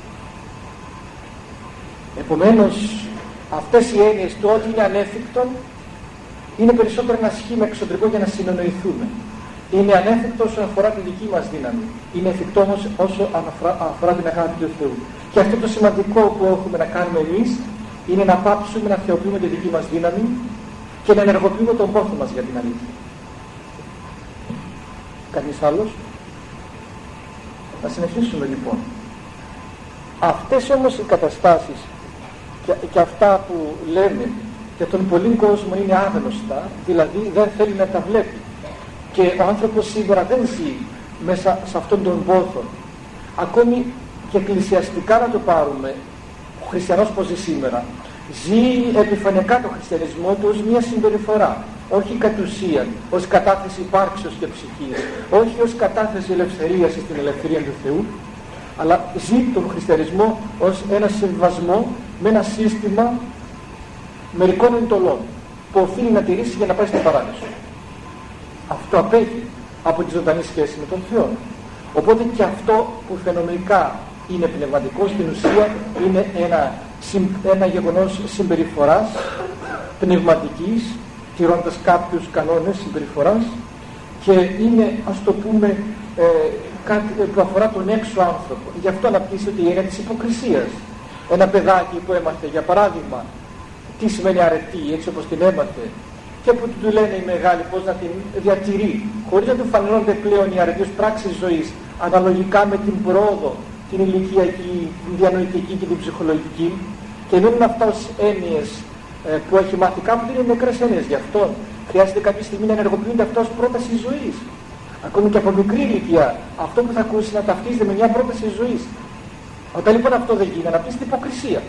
Επομένως, αυτές οι έννοιες του ότι είναι ανέφικτον είναι περισσότερο ένα σχήμα εξωτερικό για να συνεννοηθούμε. Είναι ανέφικτο όσο αφορά τη δική μας δύναμη. Είναι εφικτό όμως όσο αφορά, αφορά την αγάπη του Θεού. Και αυτό το σημαντικό που έχουμε να κάνουμε εμείς είναι να πάψουμε να θεοποιούμε τη δική μας δύναμη και να ενεργοποιούμε τον πόθο μας για την αλήθεια. Κανείς άλλος? Να συνεχίσουμε λοιπόν. Αυτές όμως οι καταστάσεις και, και αυτά που λέμε για τον πολλή κόσμο είναι άγνωστα, δηλαδή δεν θέλει να τα βλέπει. Και ο άνθρωπος σίγουρα δεν ζει μέσα σε αυτόν τον πόθο. Ακόμη και εκκλησιαστικά να το πάρουμε, ο χριστιανός πως ζει σήμερα. Ζει επιφανειακά το χριστιανισμό του ως μια συμπεριφορά, όχι κατ' ουσίαν, ως κατάθεση υπάρξεως και ψυχής, όχι ως κατάθεση ελευθερίας στην ελευθερία του Θεού, αλλά ζει τον χριστιανισμό ως ένα συμβασμό με ένα σύστημα μερικών εντολών που οφείλει να τηρήσει για να πάει στον παράδεισο. Αυτό απέχει από τη ζωντανή σχέση με τον Θεό. Οπότε και αυτό που φαινομενικά είναι πνευματικό, στην ουσία είναι ένα, ένα γεγονός συμπεριφοράς πνευματικής, τηρώντας κάποιους κανόνες συμπεριφοράς, και είναι, ας το πούμε, ε, κάτι που αφορά τον έξω άνθρωπο. Γι' αυτό αναπτύσσεται η έννοια της υποκρισίας. Ένα παιδάκι που έμαθε, για παράδειγμα, τι σημαίνει αρετή, έτσι όπως την έμαθε, και που του λένε οι μεγάλοι πώς να την διατηρεί, χωρίς να του φανερώνται πλέον οι αρετοί ως πράξεις ζωής, αναλογικά με την πρόοδο, την ηλικιακή, την διανοητική και την ψυχολογική, και μένουν αυτά ως έννοιες ε, που έχει μάθει κάπου, δεν είναι νεκρές έννοιες. Γι' αυτό χρειάζεται κάποια στιγμή να ενεργοποιούνται αυτά ως πρόταση ζωής. Ακόμη και από μικρή ηλικία, αυτό που θα ακούσει να ταυτίζεται με μια πρόταση ζωής. Όταν λοιπόν αυτό δεν γίνει, αναπτύσσεται υποκρισία.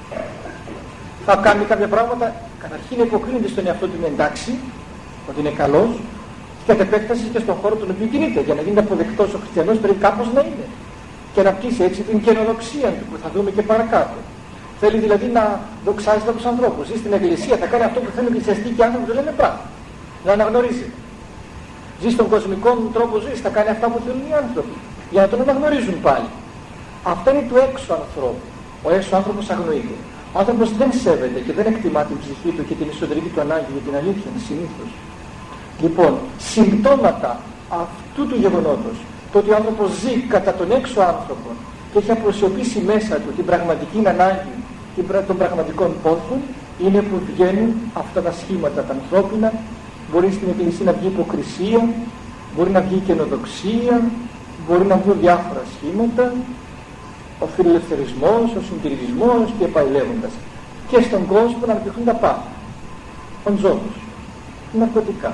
Θα κάνει κάποια πράγματα, καταρχήν υποκρίνεται στον εαυτό του είναι εντάξει, ότι είναι καλός, και κατ' επέκταση και στον χώρο τον οποίο κινείται. Για να γίνει αποδεκτός ο χριστιανός πρέπει κάπως να είναι. Και να πτήσει έτσι την καινοδοξία του που θα δούμε και παρακάτω. Θέλει δηλαδή να δοξάζεται από τους ανθρώπους. Ζει στην εκκλησία, θα κάνει αυτό που θέλουν οι εκκλησιαστικοί άνθρωποι που λένε πράγμα. Να αναγνωρίζει. Ζει στον κοσμικό τρόπο ζωής, θα κάνει αυτά που θέλουν οι άνθρωποι. Για να τον αναγνωρίζουν πάλι. Αυτό είναι του έξω ανθρώπου. Ο έξω άνθρωπος αγνοείται. Ο άνθρωπος δεν σέβεται και δεν εκτιμά την ψυχή του και την εσωτερική του ανάγκη για την αλήθεια συνήθως. Λοιπόν, συμπτώματα αυτού του γεγονότος, το ότι ο άνθρωπος ζει κατά τον έξω άνθρωπο και έχει αποσιωπήσει μέσα του την πραγματική ανάγκη των πραγματικών πόθων, είναι που βγαίνουν αυτά τα σχήματα τα ανθρώπινα. Μπορεί στην εκκλησία να βγει υποκρισία, μπορεί να βγει καινοδοξία, μπορεί να βγουν διάφορα σχήματα, ο φιλελευθερισμός, ο συντηρητισμός και πάει λέγοντας. και στον κόσμο να αναπτυχθούν τα πάντα. Ο τζόγος, οι ναρκωτικά,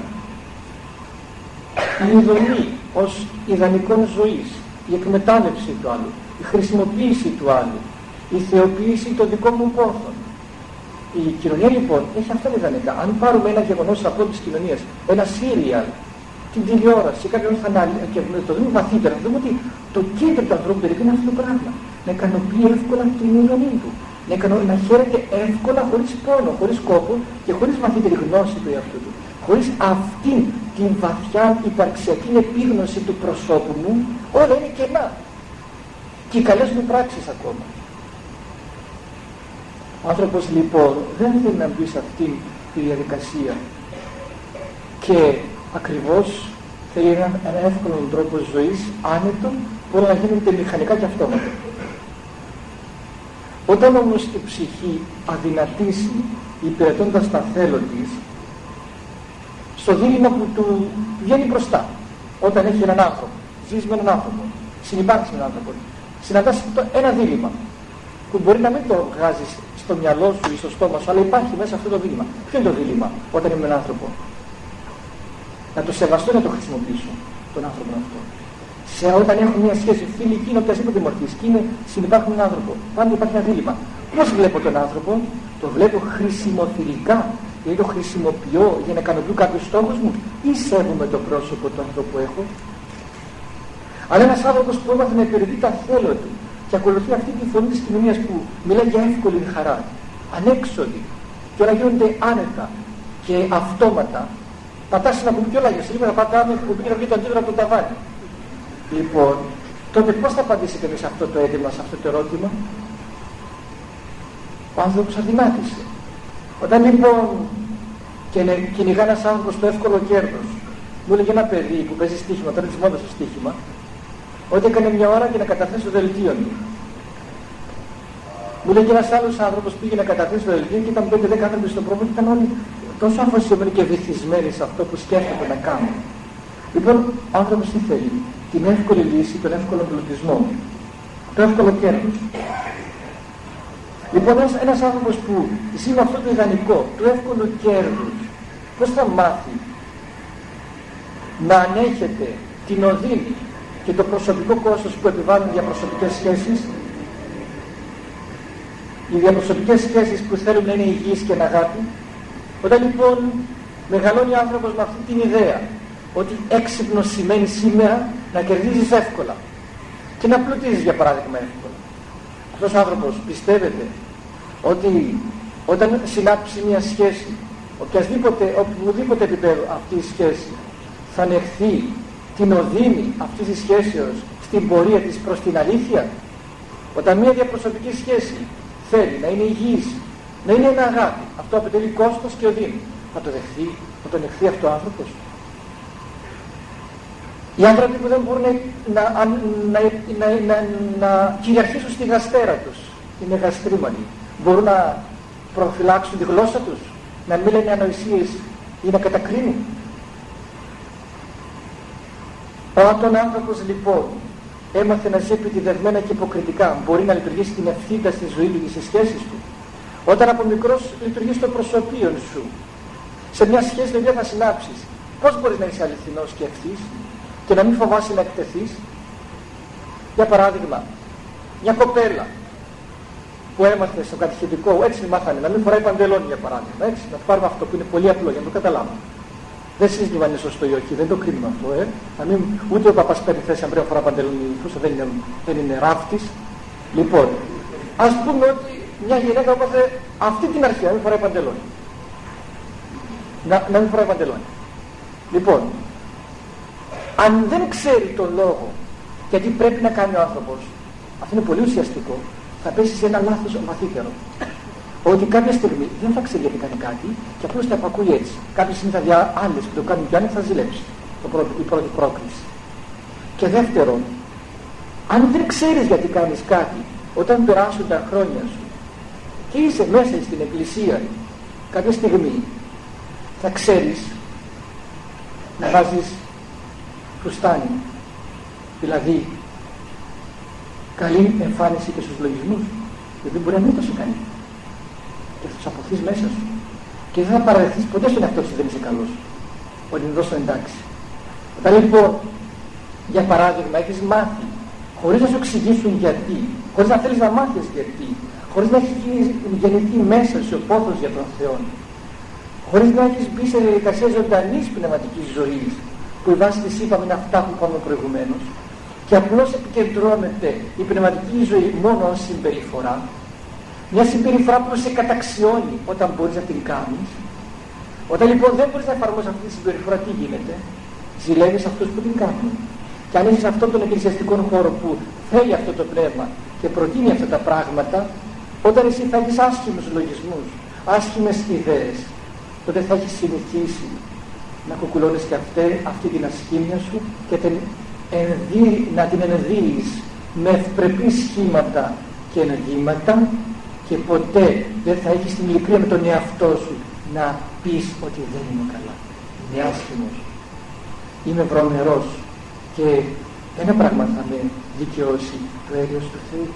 η ειδονή ως ιδανικών ζωής, η εκμετάλλευση του άλλου, η χρησιμοποίηση του άλλου, η θεοποίηση των δικών μου πόθων. Η κοινωνία λοιπόν έχει αυτά τα ιδανικά. Αν πάρουμε ένα γεγονός από της κοινωνίας, ένα σύριαλ, την τηλεόραση, κάποιον θα αναλύσει και το δούμε βαθύτερα, θα δούμε ότι το κέντρο του ανθρώπου τελικά είναι αυτό το πράγμα. Να ικανοποιεί εύκολα την ειδονή του. Να, ικανο... να χαίρεται εύκολα, χωρίς πόνο, χωρίς κόπο και χωρίς βαθύτερη γνώση του εαυτού του. Χωρίς αυτήν την βαθιά υπαρξιακή επίγνωση του προσώπου μου, όλα είναι κενά. Και οι καλές μου πράξεις ακόμα. Ο άνθρωπος λοιπόν δεν θέλει να μπει σε αυτήν τη διαδικασία και ακριβώς θέλει έναν, έναν εύκολο τρόπο ζωής, άνετο, που όλα να γίνονται μηχανικά και αυτόματα. Όταν όμως η ψυχή αδυνατήσει υπηρετώντας τα θέλω της, στο δίλημμα που του βγαίνει μπροστά, όταν έχει έναν άνθρωπο, ζεις με έναν άνθρωπο, συνυπάρχεις με έναν άνθρωπο, συναντάς ένα δίλημμα που μπορεί να μην το βγάζεις στο μυαλό σου ή στο στόμα σου, αλλά υπάρχει μέσα αυτό το δίλημμα. Ποιο είναι το δίλημμα όταν είμαι με έναν άνθρωπο? Να το σεβαστώ ή να το χρησιμοποιήσω τον άνθρωπο αυτό? Σε όταν έχω μια σχέση φιλική, είναι οποιασδήποτε μορφή και είναι συνυπάρχουν με έναν άνθρωπο, πάντα υπάρχει ένα δίλημμα. Πώς βλέπω τον άνθρωπο? Το βλέπω χρησιμοφιλικά, δηλαδή το χρησιμοποιώ για να ικανοποιώ κάποιους στόχους μου, ή σέβομαι το πρόσωπο του ανθρώπου που έχω? Αλλά ένας άνθρωπος που έμαθε να υπηρετεί τα θέλω του και ακολουθεί αυτή τη φωνή της κοινωνίας που μιλάει για εύκολη χαρά, ανέξοδη, και όλα γίνονται άνετα και αυτόματα, πατάς να πούμε και όλα για σήμερα, πατάμε που πήγε να βγει το αντίδρα από το ταβάνι. Λοιπόν, τότε πώς θα απαντήσει κανείς σε αυτό το αίτημα, σε αυτό το ερώτημα? Ο άνθρωπος αδυνάτησε. Όταν λοιπόν κυνηγά ένας άνθρωπος το εύκολο κέρδος, μου έλεγε ένα παιδί που παίζει στοίχημα, τώρα της μόδας το στοίχημα, ότι έκανε μια ώρα και να καταθέσει το δελτίο του. Μου λέει και ένας άλλος άνθρωπος πήγε να καταθέσει το δελτίο και ήταν πέντε δέκα άνθρωποι στον πρόβλημα και ήταν όλοι τόσο αφοσιωμένοι και βυθισμένοι σε αυτό που σκέφτονται να κάνουν. Λοιπόν, ο άνθρωπος τι θέλει? Την εύκολη λύση, τον εύκολο πλουτισμό, το εύκολο κέρδος. Λοιπόν, ένας, ένας άνθρωπος που ζει με αυτό το ιδανικό, του εύκολου κέρδους, πώς θα μάθει να ανέχεται την οδύνη και το προσωπικό κόστος που επιβάλλουν διαπροσωπικές σχέσεις, οι διαπροσωπικές σχέσεις που θέλουν να είναι υγιείς και να αγάπη? Όταν λοιπόν μεγαλώνει ο άνθρωπος με αυτή την ιδέα ότι έξυπνο σημαίνει σήμερα να κερδίζεις εύκολα και να πλουτίζεις για παράδειγμα εύκολα, αυτός ο άνθρωπος πιστεύετε ότι όταν συνάψει μια σχέση, οποιασδήποτε, οπουδήποτε επίπεδο αυτή η σχέση, θα ανεχθεί την οδύνη αυτής της σχέσεως στην πορεία της προς την αλήθεια? Όταν μια διαπροσωπική σχέση θέλει να είναι υγιής, να είναι ένα αγάπη, αυτό αποτελεί κόστος και οδύνη, θα το δεχθεί, θα τον δεχθεί αυτό ο άνθρωπος? Οι άνθρωποι που δεν μπορούν να, να, να, να, να, να κυριαρχήσουν στη γαστέρα τους, είναι γαστρίμανοι, μπορούν να προφυλάξουν τη γλώσσα τους, να μην λένε ανοησίες ή να κατακρίνουν? Όταν ο άνθρωπος λοιπόν έμαθε να ζει επιτηδευμένα και υποκριτικά, μπορεί να λειτουργήσει την ευθύντα στη ζωή του και στις σχέσεις του. Όταν από μικρός λειτουργείς το προσωπείο σου, σε μια σχέση την οποία θα συνάψεις, πώς μπορείς να είσαι αληθινός και ευθύς και να μην φοβάσαι να εκτεθείς? Για παράδειγμα, μια κοπέλα που έμαθε στο κατηχητικό, έτσι μάθανε, να μην φοράει παντελόνι για παράδειγμα, έτσι, να πάρουμε αυτό που είναι πολύ απλό για να το καταλάβουμε. Δεν συζητούμε αν είναι σωστό ή όχι, δεν το κρίνουμε αυτό, ε. Να μην, ούτε ο παπάς παίρνει θέση αν πρέπει να φορά παντελόνι, δεν είναι, δεν είναι ράφτης. Λοιπόν, ας πούμε ότι μια γυναίκα έπαθε αυτή την αρχή, να μην φοράει παντελόνι. Να, να μην φοράει παντελόνι. Λοιπόν, αν δεν ξέρει τον λόγο γιατί πρέπει να κάνει ο άνθρωπος, αυτό είναι πολύ ουσιαστικό, θα πέσει σε ένα λάθος βαθύτερο. Ότι κάποια στιγμή δεν θα ξέρει γιατί κάνει κάτι και απλώς θα απακούει έτσι. Κάποια στιγμή θα δει άλλες που το κάνουν κι άλλοι, θα ζηλέψει το πρώτο, η πρώτη πρόκληση. Και δεύτερον, αν δεν ξέρεις γιατί κάνεις κάτι, όταν περάσουν τα χρόνια σου και είσαι μέσα στην εκκλησία κάποια στιγμή, θα ξέρεις να βάζεις φουστάνι, δηλαδή καλή εμφάνιση και στους λογισμούς, γιατί μπορεί να μην το σου κάνει. Και βαθείς μέσα σου. Και δεν θα παραδεχθείς ποτέ στον εαυτό σου δεν είσαι καλός. Ότι είναι τόσο εντάξει. Όταν λοιπόν, για παράδειγμα, έχεις μάθει, χωρίς να σου εξηγήσουν γιατί, χωρίς να θέλεις να μάθεις γιατί, χωρίς να έχει γεννηθεί μέσα σου ο πόθος για τον Θεό, χωρίς να έχεις μπει σε διαδικασία ζωντανής πνευματικής ζωής, που η βάση της είπαμε είναι αυτά που είπαμε προηγουμένως, και απλώς επικεντρώνεται η πνευματική ζωή μόνο ως συμπεριφορά, μια συμπεριφορά που σε καταξιώνει όταν μπορείς να την κάνεις. Όταν λοιπόν δεν μπορείς να εφαρμόσεις αυτή τη συμπεριφορά, τι γίνεται? Ζηλεύεις αυτούς που την κάνουν. Και αν είσαι σε αυτόν τον εκκλησιαστικό χώρο που θέλει αυτό το πνεύμα και προτείνει αυτά τα πράγματα, όταν εσύ θα έχεις άσχημους λογισμούς, άσχημες ιδέες, τότε θα έχεις συνηθίσει να κουκουλώνεις και αυτή, αυτή την ασχήμια σου και την ενδύ, να την ενδύεις με ευπρεπή σχήματα και ενεργήματα, και ποτέ δεν θα έχεις την ειλικρία με τον εαυτό σου να πεις ότι δεν είμαι καλά, είμαι άσχημος, είμαι βρωμερός και ένα πράγμα θα με δικαιώσει, το έλεος του Θεού.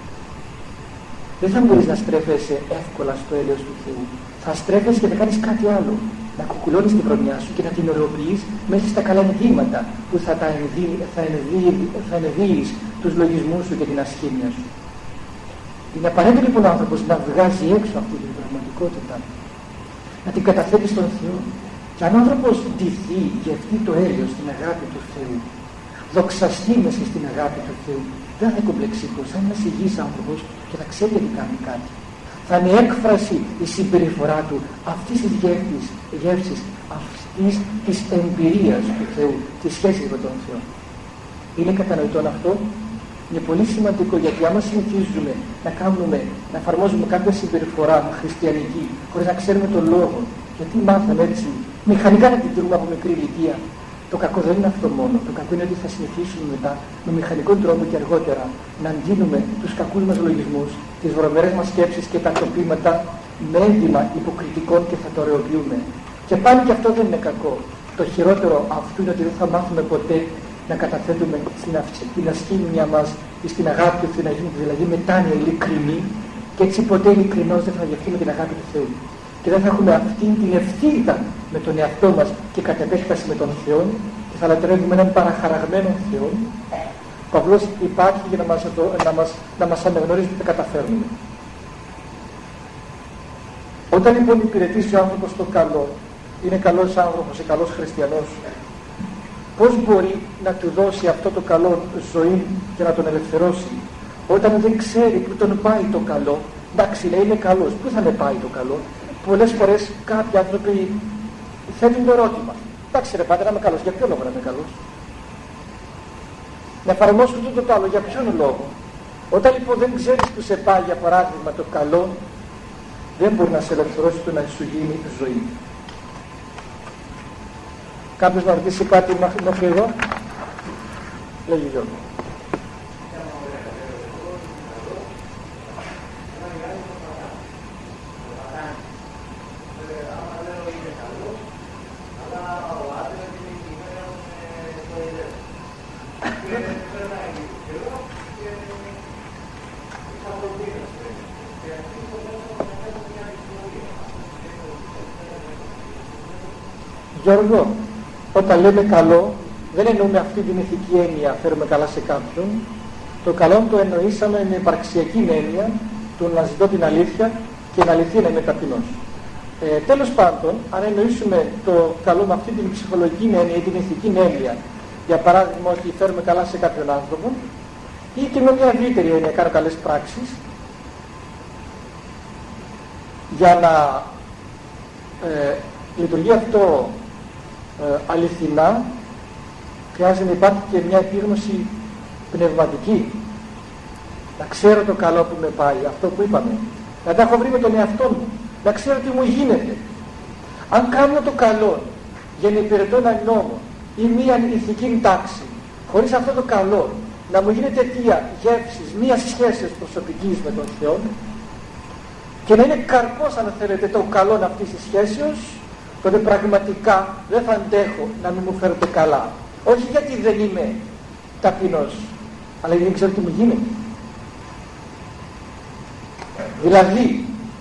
Δεν θα μπορείς να στρέφεσαι εύκολα στο έλεος του Θεού. Θα στρέφεσαι και θα κάνεις κάτι άλλο. Να κουκουλώνεις την βρωμιά σου και να την ωραιοποιείς μέσα στα καλά ενδύματα που θα, τα ενδύ, θα, ενδύ, θα ενδύεις τους λογισμούς σου και την ασχήμια σου. Είναι απαραίτητο λοιπόν ο άνθρωπος να βγάζει έξω αυτή την πραγματικότητα, να την καταθέτει στον Θεό. Και αν ο άνθρωπος ντυθεί, γευτεί το έλεος στην αγάπη του Θεού, δοξαστεί μέσα στην αγάπη του Θεού, δεν θα είναι κομπλεξικός, θα είναι ένας υγιής άνθρωπος και θα ξέρει γιατί κάνει κάτι. Θα είναι έκφραση η συμπεριφορά του αυτής της γεύσης, γεύσης, αυτής της εμπειρίας του Θεού, της σχέσης με τον Θεό. Είναι κατανοητό αυτό? Είναι πολύ σημαντικό, γιατί άμα συνηθίζουμε να κάνουμε, να εφαρμόζουμε κάποια συμπεριφορά χριστιανική χωρίς να ξέρουμε τον λόγο, γιατί μάθαμε έτσι μηχανικά να την τηρούμε από μικρή ηλικία, το κακό δεν είναι αυτό μόνο. Το κακό είναι ότι θα συνηθίσουμε μετά με μηχανικό τρόπο και αργότερα να αντίνουμε τους κακούς μας λογισμούς, τις βρωμερές μας σκέψεις και τα τοπήματα με ένδυμα υποκριτικών και θα το ωραιοποιούμε. Και πάλι και αυτό δεν είναι κακό. Το χειρότερο αυτού είναι ότι δεν θα μάθουμε ποτέ να καταθέτουμε στην, την ασχήμια μας ή στην αγάπη του Θεού, να γίνουμε δηλαδή μετάνοια ειλικρινή, και έτσι ποτέ ειλικρινώς δεν θα γευτούμε την αγάπη του Θεού. Και δεν θα έχουμε αυτή την ευθύνη με τον εαυτό μας και κατ' επέκταση με τον Θεό, και θα λατρεύουμε έναν παραχαραγμένο Θεό που απλώς υπάρχει για να μας, να μας, να μας αναγνωρίζει ότι τα καταφέρνουμε. Όταν λοιπόν υπηρετήσει ο άνθρωπος το καλό, είναι καλός άνθρωπος, είναι καλός χριστιανός, πώς μπορεί να του δώσει αυτό το καλό ζωή και να τον ελευθερώσει, όταν δεν ξέρει που τον πάει το καλό? Εντάξει, λέει είναι καλός, πού θα με πάει το καλό? Πολλές φορές κάποιοι άνθρωποι θέτουν το ερώτημα, εντάξει ρε πάτερ, να είμαι καλός, για ποιο λόγο να είμαι καλός? Να εφαρμόσω τούτο το άλλο, για ποιον λόγο? Όταν λοιπόν δεν ξέρεις που σε πάει, για παράδειγμα, το καλό, δεν μπορεί να σε ελευθερώσει το να σου γίνει ζωή. Κάποιος να ρωτήσει κάτι μέχρι εδώ? Λέγει Γιώργο. Γιώργο, όταν λέμε καλό, δεν εννοούμε αυτή την ηθική έννοια, φέρουμε καλά σε κάποιον. Το καλό το εννοήσαμε με υπαρξιακή έννοια, του να ζητώ την αλήθεια και να αληθή να είμαι ταπεινός. Ε, τέλος πάντων, αν εννοήσουμε το καλό με αυτή την ψυχολογική έννοια ή την ηθική έννοια, για παράδειγμα ότι φέρουμε καλά σε κάποιον άνθρωπο, ή και με μια ευρύτερη έννοια, κάνω καλές πράξεις, για να ε, λειτουργεί αυτό ε, αληθινά, χρειάζεται να υπάρχει και μια επίγνωση πνευματική, να ξέρω το καλό που με πάει, αυτό που είπαμε, να τα έχω βρει με τον εαυτό μου, να ξέρω τι μου γίνεται. Αν κάνω το καλό για να υπηρετώ έναν νόμο ή μια ηθική τάξη, χωρίς αυτό το καλό να μου γίνεται αιτία γεύσης μιας σχέσης προσωπικής με τον Θεό και να είναι καρπός, αν θέλετε, το καλό αυτής της σχέσεως, τότε πραγματικά δεν θα αντέχω να μην μου φέρετε καλά. Όχι γιατί δεν είμαι ταπεινός, αλλά γιατί δεν ξέρω τι μου γίνεται. Δηλαδή,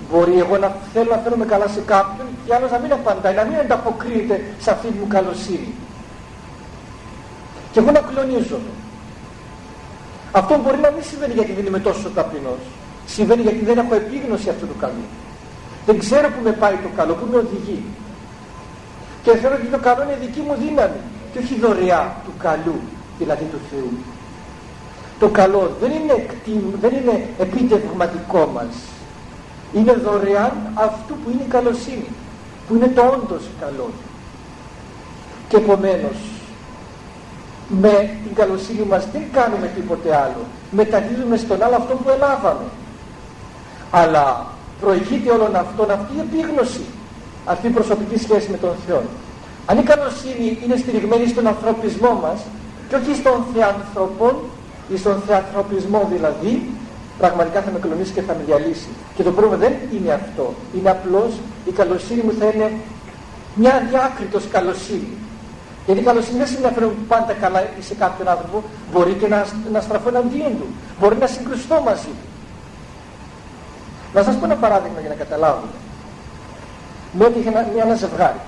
Μπορεί εγώ να θέλω να φέρομαι καλά σε κάποιον και άλλος να μην απαντάει, να μην ανταποκρίνεται σε αυτή μου καλοσύνη. Και εγώ να κλονίζομαι. Αυτό μπορεί να μην συμβαίνει γιατί δεν είμαι τόσο ταπεινός. Συμβαίνει γιατί δεν έχω επίγνωση αυτού του καλού. Δεν ξέρω που με πάει το καλό, που με οδηγεί. Και θεωρώ ότι το καλό είναι δική μου δύναμη και όχι δωρεά του καλού, δηλαδή του Θεού. Το καλό δεν είναι, δεν είναι επίτευγματικό μας. Είναι δωρεάν αυτού που είναι η καλοσύνη, που είναι το όντως καλό. Και επομένως, με την καλοσύνη μας δεν κάνουμε τίποτε άλλο. Μεταδίδουμε στον άλλο αυτό που ελάβαμε. Αλλά προηγείται όλων αυτών αυτή η επίγνωση, αυτή η προσωπική σχέση με τον Θεό. Αν η καλοσύνη είναι στηριγμένη στον ανθρωπισμό μας και όχι στον θεανθρωπών ή στον θεανθρωπισμό δηλαδή, πραγματικά θα με κλονίσει και θα με διαλύσει. Και το πρόβλημα δεν είναι αυτό. Είναι απλώς η καλοσύνη μου θα είναι μια αδιάκριτος καλοσύνη. Γιατί η καλοσύνη δεν σημαίνει να φέρω πάντα καλά σε κάποιον άνθρωπο, μπορεί και να, να στραφώ εναντίον του, μπορεί να συγκρουστώ μαζί του. Να σας πω ένα παράδειγμα για να καταλάβουμε. Μου έτυχε ένα, ένα ζευγάρι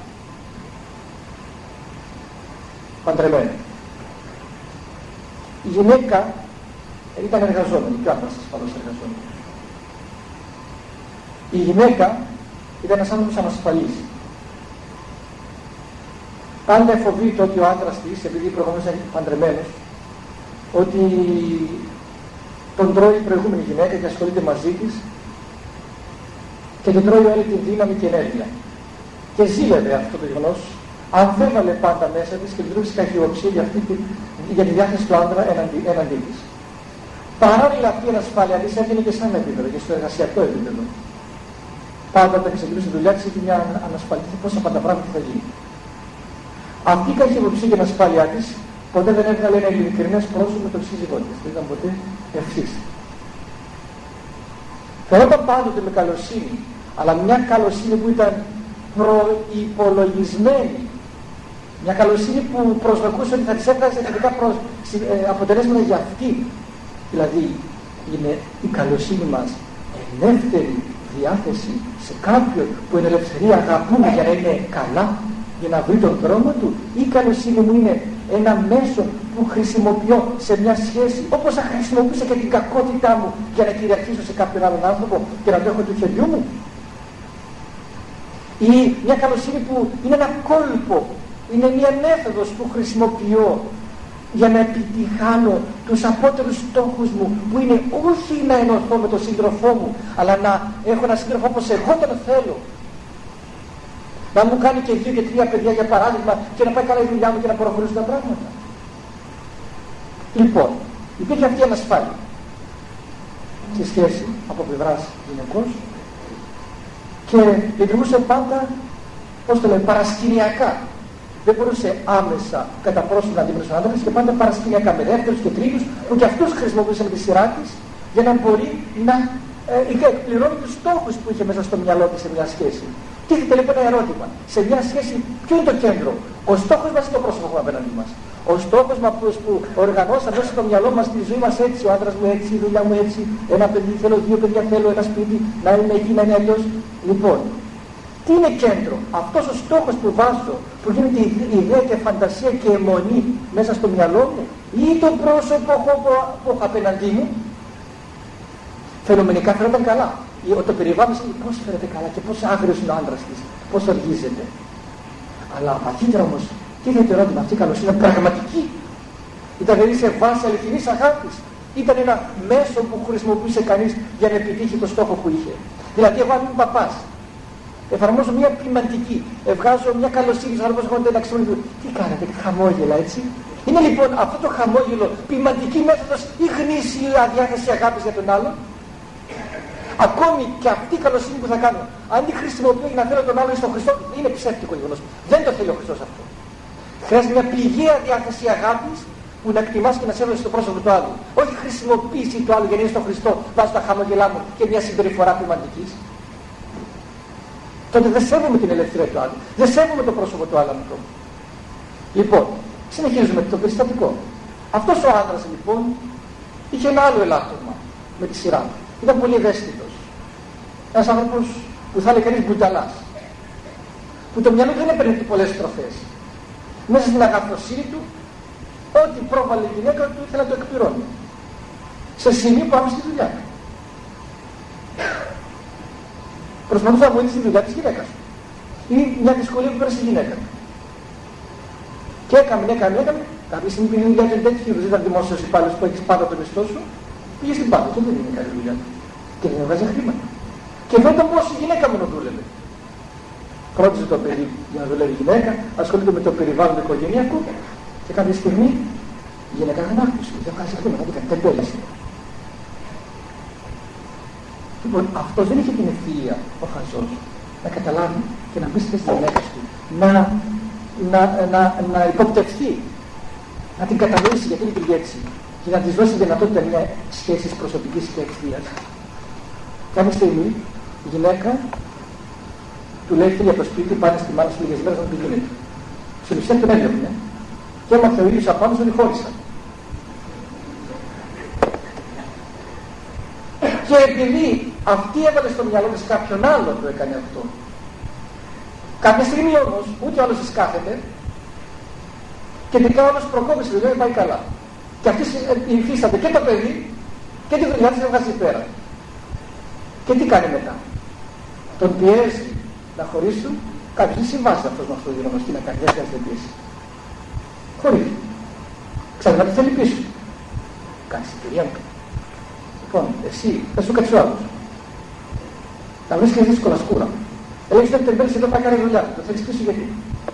παντρεμένο. Η γυναίκα ήταν εργαζόμενη, και ο άντρας ασφαλώς εργαζόμενη. Η γυναίκα ήταν ένας άνθρωπος ανασφαλής. Πάντα φοβείται ότι ο άντρας της, επειδή προηγούμενος είναι παντρεμένος, ότι τον τρώει η προηγούμενη γυναίκα και ασχολείται μαζί της και την τρώει όλη την δύναμη και ενέργεια. Και ζήλευε αυτό το γεγονός, αμφέβαλε πάντα μέσα της και λειτουργήσε καχυποψία για, για τη διάθεση του άντρα εναντί, εναντί της. Παράλληλα αυτή η ανασφάλεια της έγινε και σαν επίπεδο και στο εργασιακό επίπεδο. Πάντα όταν ξεκινούσε τη δουλειά της είχε μια ανασφαλή, πώς θα πάντα πράγματα θα γίνει. Αυτή η καχυποψία και η ανασφάλειά της ποτέ δεν έβγαλε ένα ειλικρινές πρόσωπο με τον σύζυγό της. Δεν ήταν ποτέ ευθύς. Φερόταν πάντοτε με καλοσύνη, αλλά μια καλοσύνη που ήταν προϋπολογισμένη. Μια καλοσύνη που προσδοκούσε ότι θα της έβγαζε θετικά προς, ε, αποτελέσματα για αυτή. Δηλαδή είναι η καλοσύνη μας ελεύθερη διάθεση σε κάποιον που είναι ελευθερία αγαπούμε για να είναι καλά, για να βρει τον δρόμο του, ή η καλοσύνη μου είναι ένα μέσο που χρησιμοποιώ σε μια σχέση όπως θα χρησιμοποιούσα και την κακότητά μου για να κυριαρχήσω σε κάποιον άλλον άνθρωπο και να το έχω του χεριού μου, ή μια καλοσύνη που είναι ένα κόλπο, είναι μια μέθοδος που χρησιμοποιώ για να επιτυχάνω τους απότερους στόχους μου, που είναι όχι να ενωθώ με τον σύντροφό μου, αλλά να έχω έναν σύντροφο όπως εγώ τον θέλω, να μου κάνει και δύο και τρία παιδιά για παράδειγμα και να πάει καλά η δουλειά μου και να προχωρήσουν τα πράγματα. Λοιπόν, υπήρχε αυτή η ανασφάλεια στη σχέση από πλευράς γυναικός και λειτουργούσε πάντα, πώς το λένε, παρασκηνιακά. Δεν μπορούσε άμεσα κατά πρόσωπο να αντιμετωπίσει τον άντρα και πάντα παρασκηνιακά με δεύτερους και τρίτους που και αυτούς χρησιμοποιούσε με τη σειρά της για να μπορεί να ε, εκπληρώνει τους στόχους που είχε μέσα στο μυαλό της σε μια σχέση. Τίθεται λοιπόν ένα ερώτημα. Σε μια σχέση, ποιο είναι το κέντρο? Ο στόχος μας είναι το πρόσωπο που απέναντι μας. Ο στόχος μας που οργανώσαμε μέσα στο μυαλό μας τη ζωή μας έτσι, ο άντρας μου έτσι, η δουλειά μου έτσι, ένα παιδί θέλω, δύο παιδιά θέλω, ένα σπίτι, να είναι εκεί, να είναι αλλιώς. Λοιπόν, τι είναι κέντρο? Αυτός ο στόχος που βάζω, που γίνεται η ιδέα και φαντασία και αιμονή μέσα στο μυαλό μου, ή το πρόσωπο που έχω απέναντί μου? Φαινομενικά φαίνονταν καλά. Το περιβάλλον πώς φαίνεται καλά και πώς άγριος είναι ο άντρας της, πώς οργίζεται. Αλλά βαθύτερα όμως, τι είναι το ερώτημα? Αυτή η καλοσύνη είναι πραγματική? Ήταν δηλαδή σε βάση αληθινής αγάπης? Ήταν ένα μέσο που χρησιμοποιούσε κανείς για να επιτύχει το στόχο που είχε? Δηλαδή, εγώ αν είμαι παπάς, εφαρμόζω μια ποιμαντική, βγάζω μια καλοσύνη στους ανθρώπους που να ξέρουν τι κάνετε, χαμόγελα έτσι. Είναι λοιπόν αυτό το χαμόγελο ποιμαντική μέθοδος ή γνήσια αδιάθεση αγάπης για τον άλλον? Ακόμη και αυτή η καλοσύνη που θα κάνω, αν τη χρησιμοποιώ για να θέλω τον άλλον στον Χριστό, είναι ψεύτικο γεγονός. Δεν το θέλει ο Χριστός αυτό. Χρειάζεται μια πηγαία διάθεση αγάπης που να εκτιμάς και να σέβεσαι στο πρόσωπο του άλλου. Όχι χρησιμοποίηση του άλλου για να είναι στον Χριστό, βάζω τα χαμογελά μου και μια συμπεριφορά ποιμαντικής. Τότε δεν σέβομαι την ελευθερία του άλλου. Δεν σέβομαι το πρόσωπο του άλλου ανθρώπου. Λοιπόν, συνεχίζουμε το περιστατικό. Αυτός ο άντρας λοιπόν είχε ένα άλλο ελάττωμα με τη σειρά του. Ήταν πολύ ευαίσθητος. Ένας άνθρωπος που θα λέει κανείς μπουνταλάς, που το μυαλό δεν έπαιρνε πολλές στροφές. Μέσα στην αγαθοσύνη του, ό,τι πρόβαλε η γυναίκα του ήθελε να το εκπληρώνει. Σε σημείο που άμεσε τη δουλειά του. Προσπαθούσε να βοηθήσει τη δουλειά της γυναίκας του. Ή μια δυσκολία που πέρασε η γυναίκα του. Και έκαμε, έκαμε, έκαμε. Κάποια στιγμή πήγε η δουλειά του τέτοιου, δεν ήταν δημόσιος υπάλληλος που έχεις πάντα το μισθό σου. Πήγε στην πάντα και δεν είναι καλή δουλειά του. Και δεν έβγαζε χρήματα. Και φαίνεται πως η γυναίκα μόνο δούλευε. Φρόντιζε το παιδί για να δουλεύει η γυναίκα, ασχολείται με το περιβάλλον του οικογενειακού και κάποια στιγμή η γυναίκα δεν άκουσε, δεν βγάζει χρήματα, δεν κάνει τέλειωσε. Λοιπόν, αυτός δεν είχε την ευθεία, ο χαζός, να καταλάβει και να μπει στη θέση της γυναίκας του, να, να, να, να υποπτευθεί, να την κατανοήσει γιατί λειτουργεί έτσι και να της δώσει δυνατότητα μια σχέση προσωπικής και ευθείας. Κάποια στιγμή η γυναίκα του λέει φίλοι από το σπίτι, πάνε στη μάνα σου λίγες μέρες να του γίνεται. Στην ουσία τον έδιωχνε και έμαθε ο ίδιος απάνω ότι χώρισαν. Και επειδή αυτή έβαλε στο μυαλό της κάποιον άλλον που έκανε αυτό, κάποια στιγμή όμως ούτε ο άλλος της κάθεται και τελικά ο άλλος προκόπησε τη δουλειά και πάει καλά. Και αυτή υφίσταται και το παιδί και τη δουλειά της έβγαζε πέρα. Και τι κάνει μετά? Τον πιέζει να χωρίσουν, κάποιος δεν συμβάζει αυτός με αυτό το γνωστή να καρδιά και να πίεση. Χωρίζει. Ξανά τι θέλει πίσω. Κάνεις την κυρία μου. Λοιπόν, εσύ, θα σου κάτσει ο άλλος. Τα βρίσκεις δύσκολα σκούρα. Έλεγες ότι τελειώνεις εδώ να κάνει δουλειά. Το θέλεις πίσω γιατί?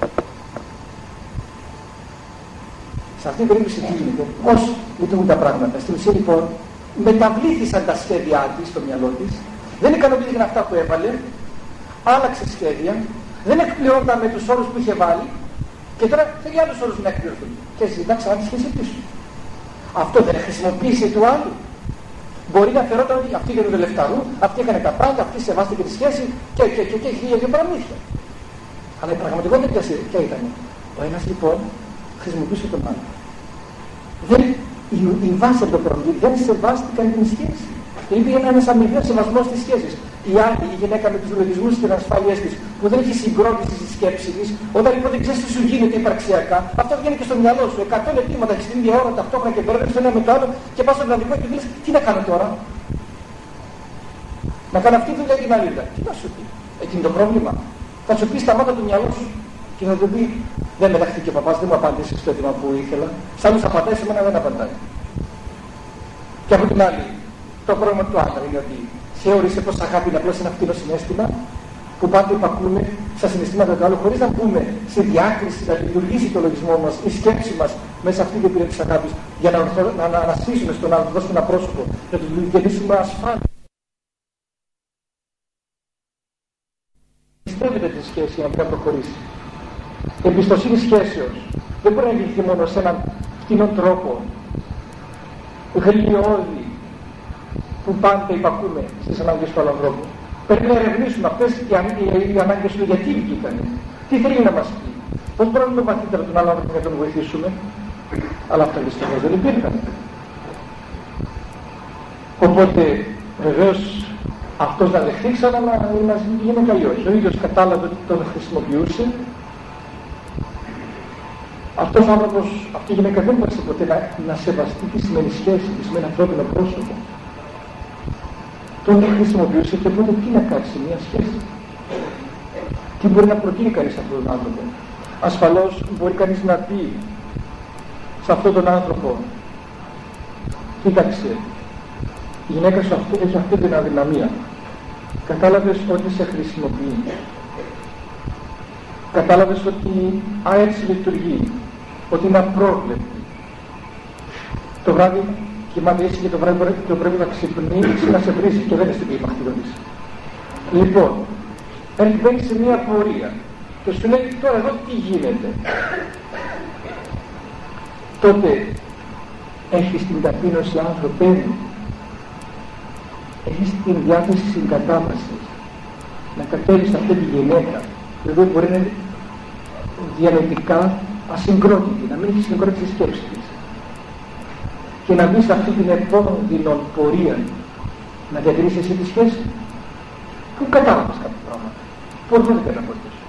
Σε αυτή την περίπτωση τι γίνεται? Πώς λειτουργούν τα πράγματα? Στην ουσία λοιπόν μεταβλήθησαν τα σχέδιά της στο μυαλό της. Δεν ικανοποιήθηκαν αυτά που έβαλε. Άλλαξε σχέδια, δεν εκπληρώνονταν με τους όρους που είχε βάλει και τώρα θέλει άλλους όρους να εκπληρωθούν και ζητά ξανά τη σχέση πίσω. Αυτό δεν είναι χρησιμοποίηση του άλλου? Μπορεί να φερόταν ότι αυτή έκανε το λεφταρού, αυτή έκανε τα πάντα, αυτή σεβάστηκε τη σχέση και, και, και, και χίλια δύο παραμύθια. Αλλά η πραγματικότητα ποια ήταν? Ο ένας λοιπόν χρησιμοποίησε τον άλλο. Δεν, η, η βάση από το πρόβλημα δεν σεβάστηκαν την σχέση. Υπήρχε ένας αμοιβαίος σεβασμός της σχέσης. Η άλλη, η γυναίκα με τους λογισμούς και τις ασφάλειές της, που δεν έχει συγκρότηση στη σκέψη της, όταν λοιπόν δεν ξέρεις τι σου γίνεται υπαρξιακά, αυτό βγαίνει και στο μυαλό σου. Εκατό αιτήματα έχεις την ίδια ώρα ταυτόχρονα και μπερδεύεις το ένα με το άλλο και πας στο πνευματικό και λες τι να κάνω τώρα? Να κάνω αυτή τη δουλειά και την άλλη. Τι θα σου πει? Εκείνο το πρόβλημα. Θα σου πει σταμάτα το μυαλό σου και θα του πει δεν μεταχθεί ο παπάς, δεν μου απάντησε στο αίτημα που ήθελα. Σ' άλλους απαντάει, σε μένα δεν απαντάει. Και από την άλλη. Το πρόβλημα του άντρα είναι ότι θεώρησε πως αγάπη είναι απλώς ένα φτηνό συναίσθημα που πάντα υπακούμε στα συναισθήματα του άλλου χωρίς να μπούμε στη διάκριση, να λειτουργήσει το λογισμό μας, η σκέψη μας μέσα σε αυτή την πυρήνα της αγάπης για να, να, να αναστήσουμε στον άλλο, να δώσουμε ένα πρόσωπο, να του γεννήσουμε ασφάλεια. Πιστεύετε τη σχέση να πρέπει να προχωρήσει. Η εμπιστοσύνη σχέσεως δεν μπορεί να γίνει μόνο σε έναν φτηνό τρόπο, γρηγοριώδη, που πάντα υπακούμε στις ανάγκες του άλλου ανθρώπου. Πρέπει να ερευνήσουμε αυτές οι, οι, οι ανάγκες του γιατί βγήκαν. Τι θέλει να μας πει. Πώς μπορούμε να βαθύτερα τον άλλο άνθρωπο να τον βοηθήσουμε. Αλλά αυτά δυστυχώς δεν υπήρχαν. Οπότε βεβαίως αυτός να δεχθεί ξανά να μας γίνει ή όχι. Ο ίδιος κατάλαβε ότι τον χρησιμοποιούσε. Αυτός ο άνθρωπος, αυτή η γυναίκα δεν μπορούσε ποτέ να, να σεβαστεί τι σημαίνει σχέση, τι σημαίνει ανθρώπινο πρόσωπο. Τότε χρησιμοποιούσε και τότε τι να κάνει σε μια σχέση. Τι μπορεί να προτείνει κανείς σε αυτόν τον άνθρωπο. Ασφαλώς μπορεί κανείς να πει σε αυτόν τον άνθρωπο κοίταξε, η γυναίκα σου αυτή, έχει αυτή την αδυναμία. Κατάλαβες ότι σε χρησιμοποιεί. Κατάλαβες ότι α, έτσι λειτουργεί. Ότι είναι απρόβλεπτη. Το βράδυ κοιμάται έτσι και το βράδυ το πρέπει να ξυπνήσει, να σε βρίζει και δεν είναι στην κλιμακτήριο της. Λοιπόν, μπαίνει σε μια πορεία και σου λέει τώρα εδώ τι γίνεται. Τότε έχεις την ταπείνωση άνθρωπέ μου. Έχεις την διάθεση συγκατάβασης να κατέβεις αυτή τη γυναίκα που εδώ μπορεί να είναι διαλεκτικά ασυγκρότητη, να μην έχει συγκρότηση στη σκέψη της και να μπει σε αυτή την επώδυνο πορεία να διατηρήσεις εσύ τη σχέση. που κατάλαβες κάποια πράγματα, που δεν δεν από αυτούς.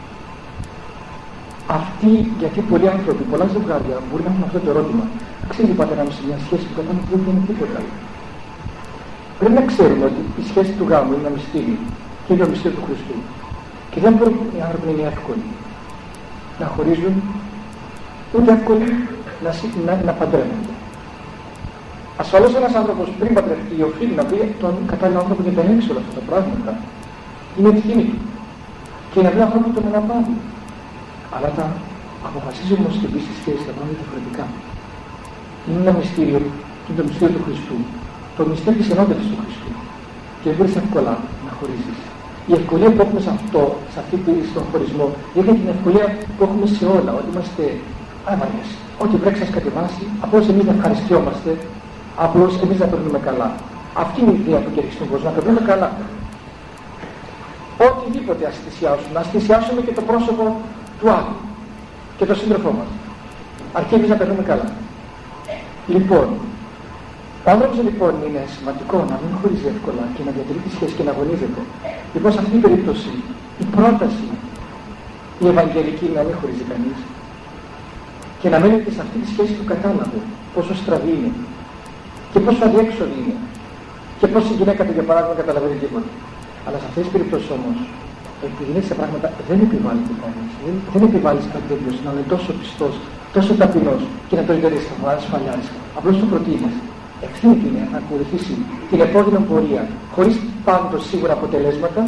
Αυτοί, γιατί πολλοί άνθρωποι, πολλά ζευγάρια μπορεί να έχουν αυτό το ερώτημα. Ξέρει πατέρα μου σε μια σχέση που κατάλαβε δεν είναι τίποτα. Πρέπει να ξέρουμε ότι η σχέση του γάμου είναι ένα μυστήριο και είναι το μυστήριο του Χριστού. Και δεν μπορούν οι άνθρωποι να είναι εύκολοι να χωρίζουν, ούτε εύκολοι να, να, να παντρεύονται. Ασφαλώς ένας άνθρωπος πριν παντρευτεί οφείλει να πει τον κατάλληλο άνθρωπο και τα ένιξε όλα αυτά τα πράγματα. Είναι ευθύνη του. Και να βρει άνθρωπο τον αναπαύει. Αλλά τα αποφασίζει όμως και πει στη σχέση τα πράγματα διαφορετικά. Είναι ένα μυστήριο και είναι το μυστήριο του Χριστού. Το μυστήριο της ενότητας του Χριστού. Και δεν μπορείς εύκολα να χωρίσεις. Η ευκολία που έχουμε σε αυτό, σε αυτή τον χωρισμό, είναι την ευκολία που έχουμε σε όλα. Ότι είμαστε άβαρες. Ό,τι βρέξει να κατεβάσει, απλώς εμείς να ευχαριστιόμαστε, απλώς εμείς να περνούμε καλά. Αυτή είναι η ιδέα που κέρδισε τον κόσμο, να περνούμε καλά. Οτιδήποτε ας θυσιάσουμε, ας θυσιάσουμε και το πρόσωπο του άλλου και τον σύντροφό μας. Αρκεί εμείς να περνούμε καλά. Λοιπόν, ο άνθρωπος λοιπόν είναι σημαντικό να μην χωρίζει εύκολα και να διατηρεί τη σχέση και να αγωνίζεται. Λοιπόν, σε αυτή την περίπτωση, η πρόταση η ευαγγελική να μην χωρίζει κανείς και να μένει σε αυτή τη σχέση που κατάλαβε πόσο στραβή είναι και πόσο αδιέξοδη είναι και πώς η γυναίκα του για παράδειγμα καταλαβαίνει τίποτα. Αλλά σε αυτές τις περιπτώσεις όμως, επειδή είναι σε πράγματα δεν επιβάλλει κανείς, δεν, δεν επιβάλλει κάτι τέτοιο, να είναι τόσο πιστός, τόσο ταπεινός και να το ιδρύσει ασφαλιάς. Απλώς το προτείνεις. Ευθύνη του είναι να ακολουθήσει την επόμενη πορεία χωρίς πάντως σίγουρα αποτελέσματα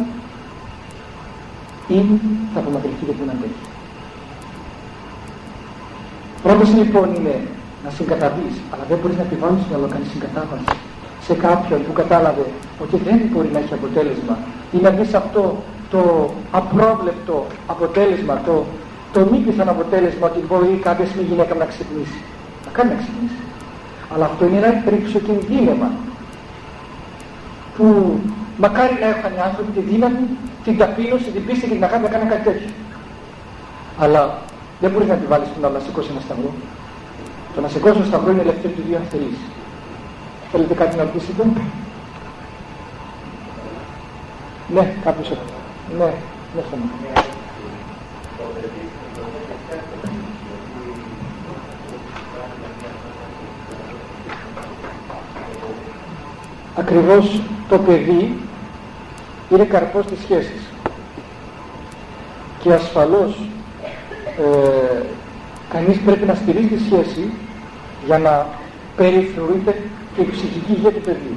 ή θα απομακρυνθεί και που να αντέχει. Πρόταση λοιπόν είναι να συγκαταβείς, αλλά δεν μπορείς να επιβάλλεις να κάνει συγκατάβαση σε κάποιον που κατάλαβε ότι δεν μπορεί να έχει αποτέλεσμα ή να δεις αυτό το απρόβλεπτο αποτέλεσμα, το, το μη πιθανό αποτέλεσμα ότι μπορεί κάποια στιγμή η γυναίκα να ξυπνήσει. Να κάνει να ξυπνήσει. Αλλά αυτό είναι ένα ρηψοκινδύνευμα που μακάρι να έχουν οι άνθρωποι τη δύναμη, την ταπείνωση, την πίστη και την αγάπη να κάνουν κάτι τέτοιο. Αλλά δεν μπορείς να επιβάλλεις τον άλλο να σηκώσει ένα σταυρό. Το να σηκώσει ένα σταυρό είναι ελευθερία του δύο αν θέλεις. Θέλετε κάτι να ρωτήσετε? Ναι, κάποιος εδώ. Ναι, ναι θέμα. Ακριβώς το παιδί είναι καρπός της σχέσης και ασφαλώς ε, κανείς πρέπει να στηρίζει τη σχέση για να περιφρουρείται και η ψυχική υγεία του παιδιού.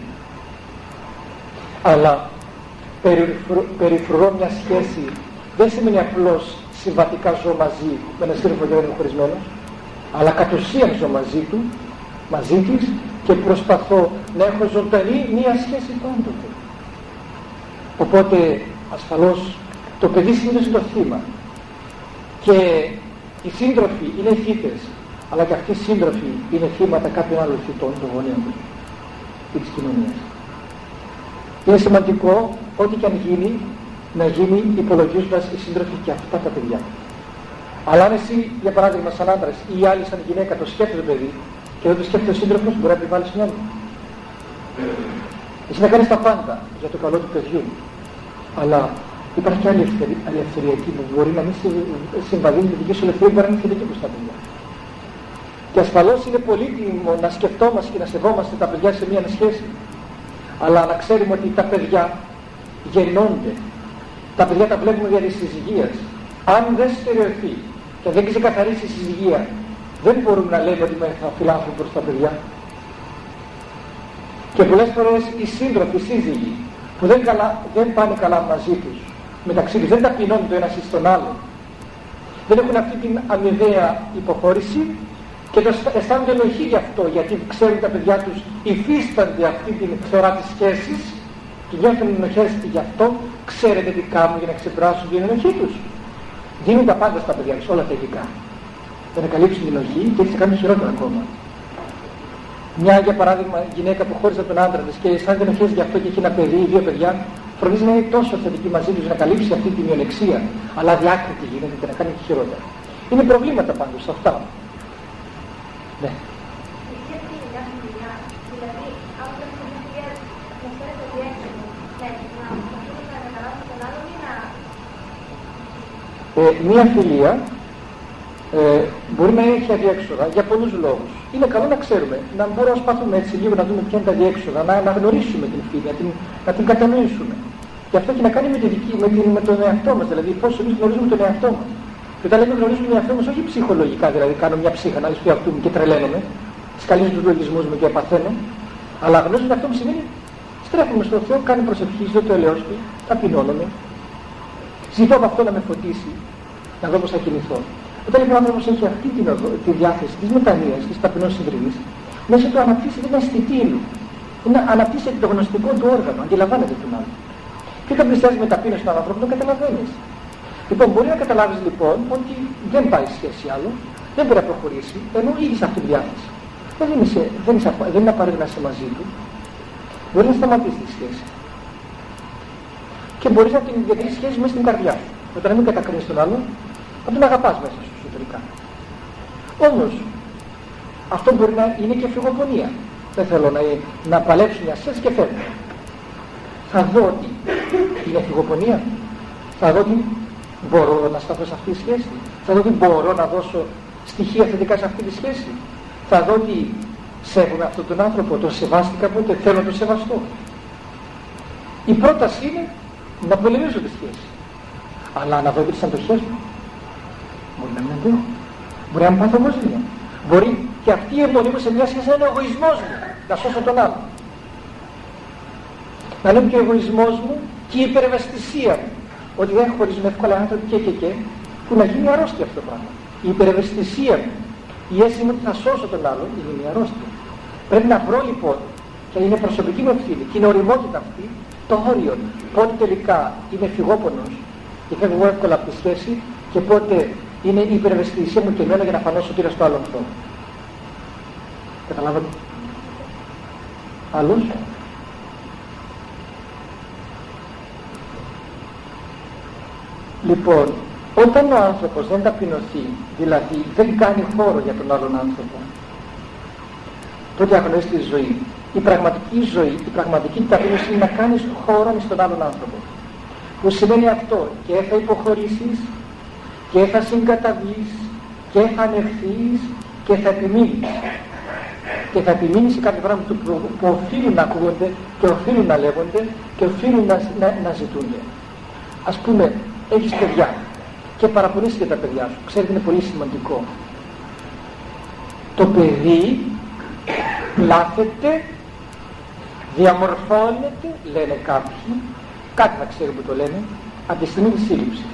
Αλλά περιφρουρώ μια σχέση δεν σημαίνει απλώς συμβατικά ζω μαζί με ένα σύντροφο και δεν είναι χωρισμένος, αλλά κατ' ουσίαν ζω μαζί του, μαζί της και προσπαθώ να έχω ζωντανή μία σχέση πάντοτε. Οπότε ασφαλώς το παιδί συνήθως είναι το θύμα και οι σύντροφοι είναι θύτες, αλλά και αυτοί οι σύντροφοι είναι θύματα κάποιων άλλων θύτων των γονέων τους ή της κοινωνίας. Είναι σημαντικό ό,τι και αν γίνει να γίνει υπολογίζοντας οι σύντροφοι και αυτά τα παιδιά. Αλλά αν εσύ για παράδειγμα σαν άντρας ή άλλη σαν γυναίκα το σκέφτεται το παιδί και δεν το σκέφτεται ο σύντροφος, μπορεί να επιβάλλεις μια άλλη. Εσύ να κάνεις τα πάντα για το καλό του παιδιού, αλλά υπάρχει και άλλη ελευθερία εκεί που μπορεί να μην συμβαδίζει τη δική σου ελευθερία, μπορεί να είναι θετική προς τα παιδιά. Και ασφαλώς είναι πολύτιμο να σκεφτόμαστε και να σεβόμαστε τα παιδιά σε μια σχέση, αλλά να ξέρουμε ότι τα παιδιά γεννώνται, τα παιδιά τα βλέπουμε για τη συζυγίας. Αν δεν στερεωθεί και δεν ξεκαθαρίσει η συζυγία, δεν μπορούμε να λέμε ότι είμαστε φιλάνθρωποι προς τα παιδιά. Και πολλές φορές οι σύντροφοι, οι σύζυγοι που δεν, καλά, δεν πάνε καλά μαζί τους, μεταξύ τους, δεν ταπεινώνουν το ένας στον άλλο, δεν έχουν αυτή την αμοιβαία υποχώρηση και το αισθάνονται ενοχή γι' αυτό, γιατί ξέρουν τα παιδιά τους υφίστανται αυτή την φθορά της σχέσης και νιώθουν ενοχές γι' αυτό. Ξέρετε τι κάνουν για να ξεπεράσουν την ενοχή τους? Δίνουν τα πάντα στα παιδιά τους, όλα τα υλικά, για να καλύψουν την ενοχή και έτσι θα κάνουν χειρότερα ακόμα. Μια για παράδειγμα γυναίκα που χώρισε από τον άντρα της και αισθάνεται ενοχές γι' αυτό και έχει ένα παιδί ή δύο παιδιά, φροντίζει να είναι τόσο θετική μαζί τους να καλύψει αυτή τη μειονεξία, αλλά διάκριτη γίνεται και να κάνει και χειρότερα. Είναι προβλήματα πάντως αυτά. Ναι. Ε, μία φιλία ε, μπορεί να έχει αδιέξοδα για πολλούς λόγους. Είναι καλό να ξέρουμε, να μπορούμε να σπαθούμε έτσι λίγο να δούμε ποια είναι τα αδιέξοδα, να αναγνωρίσουμε την φίλη, να την, να την κατανοήσουμε. Και αυτό έχει να κάνει με, τη δική, με, την, με τον εαυτό μας, δηλαδή πώς εμείς γνωρίζουμε τον εαυτό μας. Και όταν λέμε γνωρίζουμε τον εαυτό μας, όχι ψυχολογικά, δηλαδή κάνω μια ψυχανάλυση του εαυτού μου και τρελαίνομαι, σκαλίζω τους λογισμούς μου και παθαίνω, αλλά γνωρίζουμε τον εαυτό μου σημαίνει στρέφουμε στον Θεό, κάνω προσευχή, ζητώ το ελαιός του, ταπεινώνομαι, ζητώ από αυτό να με φωτίσει, να δω πώς θα κινηθώ. Όταν λοιπόν ο άνθρωπος έχει αυτή τη, τη διάθεση της μετανοίας, της ταπεινός συντριβής, μέσα του αναπτύσσει την αισθητήρου, να αναπτύσσει το γνωστικό του όργανο, αντιλαμβάνεται τον άλλο. Και όταν πλησιάζει με ταπείνωση στον άνθρωπο, το καταλαβαίνεις. Λοιπόν, μπορεί να καταλάβεις λοιπόν ότι δεν πάει σχέση άλλο, δεν μπορεί να προχωρήσει, ενώ ήδη σε αυτή τη διάθεση. Δεν είναι, σε, δεν είναι, δεν είναι απαραίτητο να είσαι μαζί του, μπορεί να σταματήσει τη σχέση. Και μπορείς να την διατηρήσεις σχέση μέσα στην καρδιά σου. Όταν να μην κατακρίνεις τον άλλον, να τον αγαπάς μέσα σου εσωτερικά. Όμως, αυτό μπορεί να είναι και φυγοπονία. Δεν θέλω να, να παλέψω μια σχέση και φεύγω. Θα δω ότι είναι φυγοπονία. Θα δω ότι μπορώ να σταθώ σε αυτή τη σχέση. Θα δω ότι μπορώ να δώσω στοιχεία θετικά σε αυτή τη σχέση. Θα δω ότι σέβομαι αυτόν τον άνθρωπο, τον σεβάστηκα ποτέ, θέλω να τον σεβαστώ. Η πρόταση είναι να πολεμήσω τη σχέση. Αλλά να δω και τις αντοχές μου. Μπορεί να μην αντέχω. Μπορεί να μην πάθω εγωισμία. Μπορεί και αυτή η αιμονή μου σε μια σχέση να είναι ο εγωισμός μου. Να σώσω τον άλλο. Να είναι και ο εγωισμός μου και η υπερευαισθησία μου. Ότι δεν χωρίζουν εύκολα άνθρωποι και και και, που να γίνει αρρώστια αυτό το πράγμα. Η υπερευαισθησία μου, η αίσθηση μου ότι θα σώσω τον άλλον, είναι μια αρρώστια. Πρέπει να βρω λοιπόν, και είναι προσωπική μου ευθύνη, και είναι οριμότητα αυτή, το όριο. Πότε τελικά είμαι φυγόπονος και φεύγω εύκολα από τη σχέση, και πότε είναι η υπερευαισθησία μου και μένω για να φανώ σωτήρα στο άλλο αυτό. Καταλάβατε. Άλλος. Λοιπόν, όταν ο άνθρωπος δεν ταπεινωθεί, δηλαδή δεν κάνει χώρο για τον άλλον άνθρωπο, τότε αγνοείς τη ζωή. Η πραγματική ζωή, η πραγματική ταπείνωση είναι να κάνεις χώρο στον άλλον άνθρωπο. Που σημαίνει αυτό, και θα υποχωρήσεις, και θα συγκαταβείς, και θα ανεχθείς, και θα επιμείνεις. Και θα επιμείνεις σε κάποια πράγματα που, που οφείλουν να ακούγονται, και οφείλουν να λέγονται, και οφείλουν να, να, να ζητούνται. Ας πούμε, έχεις παιδιά και παραπονείσαι για τα παιδιά σου. Ξέρετε, είναι πολύ σημαντικό. Το παιδί πλάθεται, διαμορφώνεται, λένε κάποιοι, κάτι να ξέρουν που το λένε, από τη στιγμή της σύλληψης.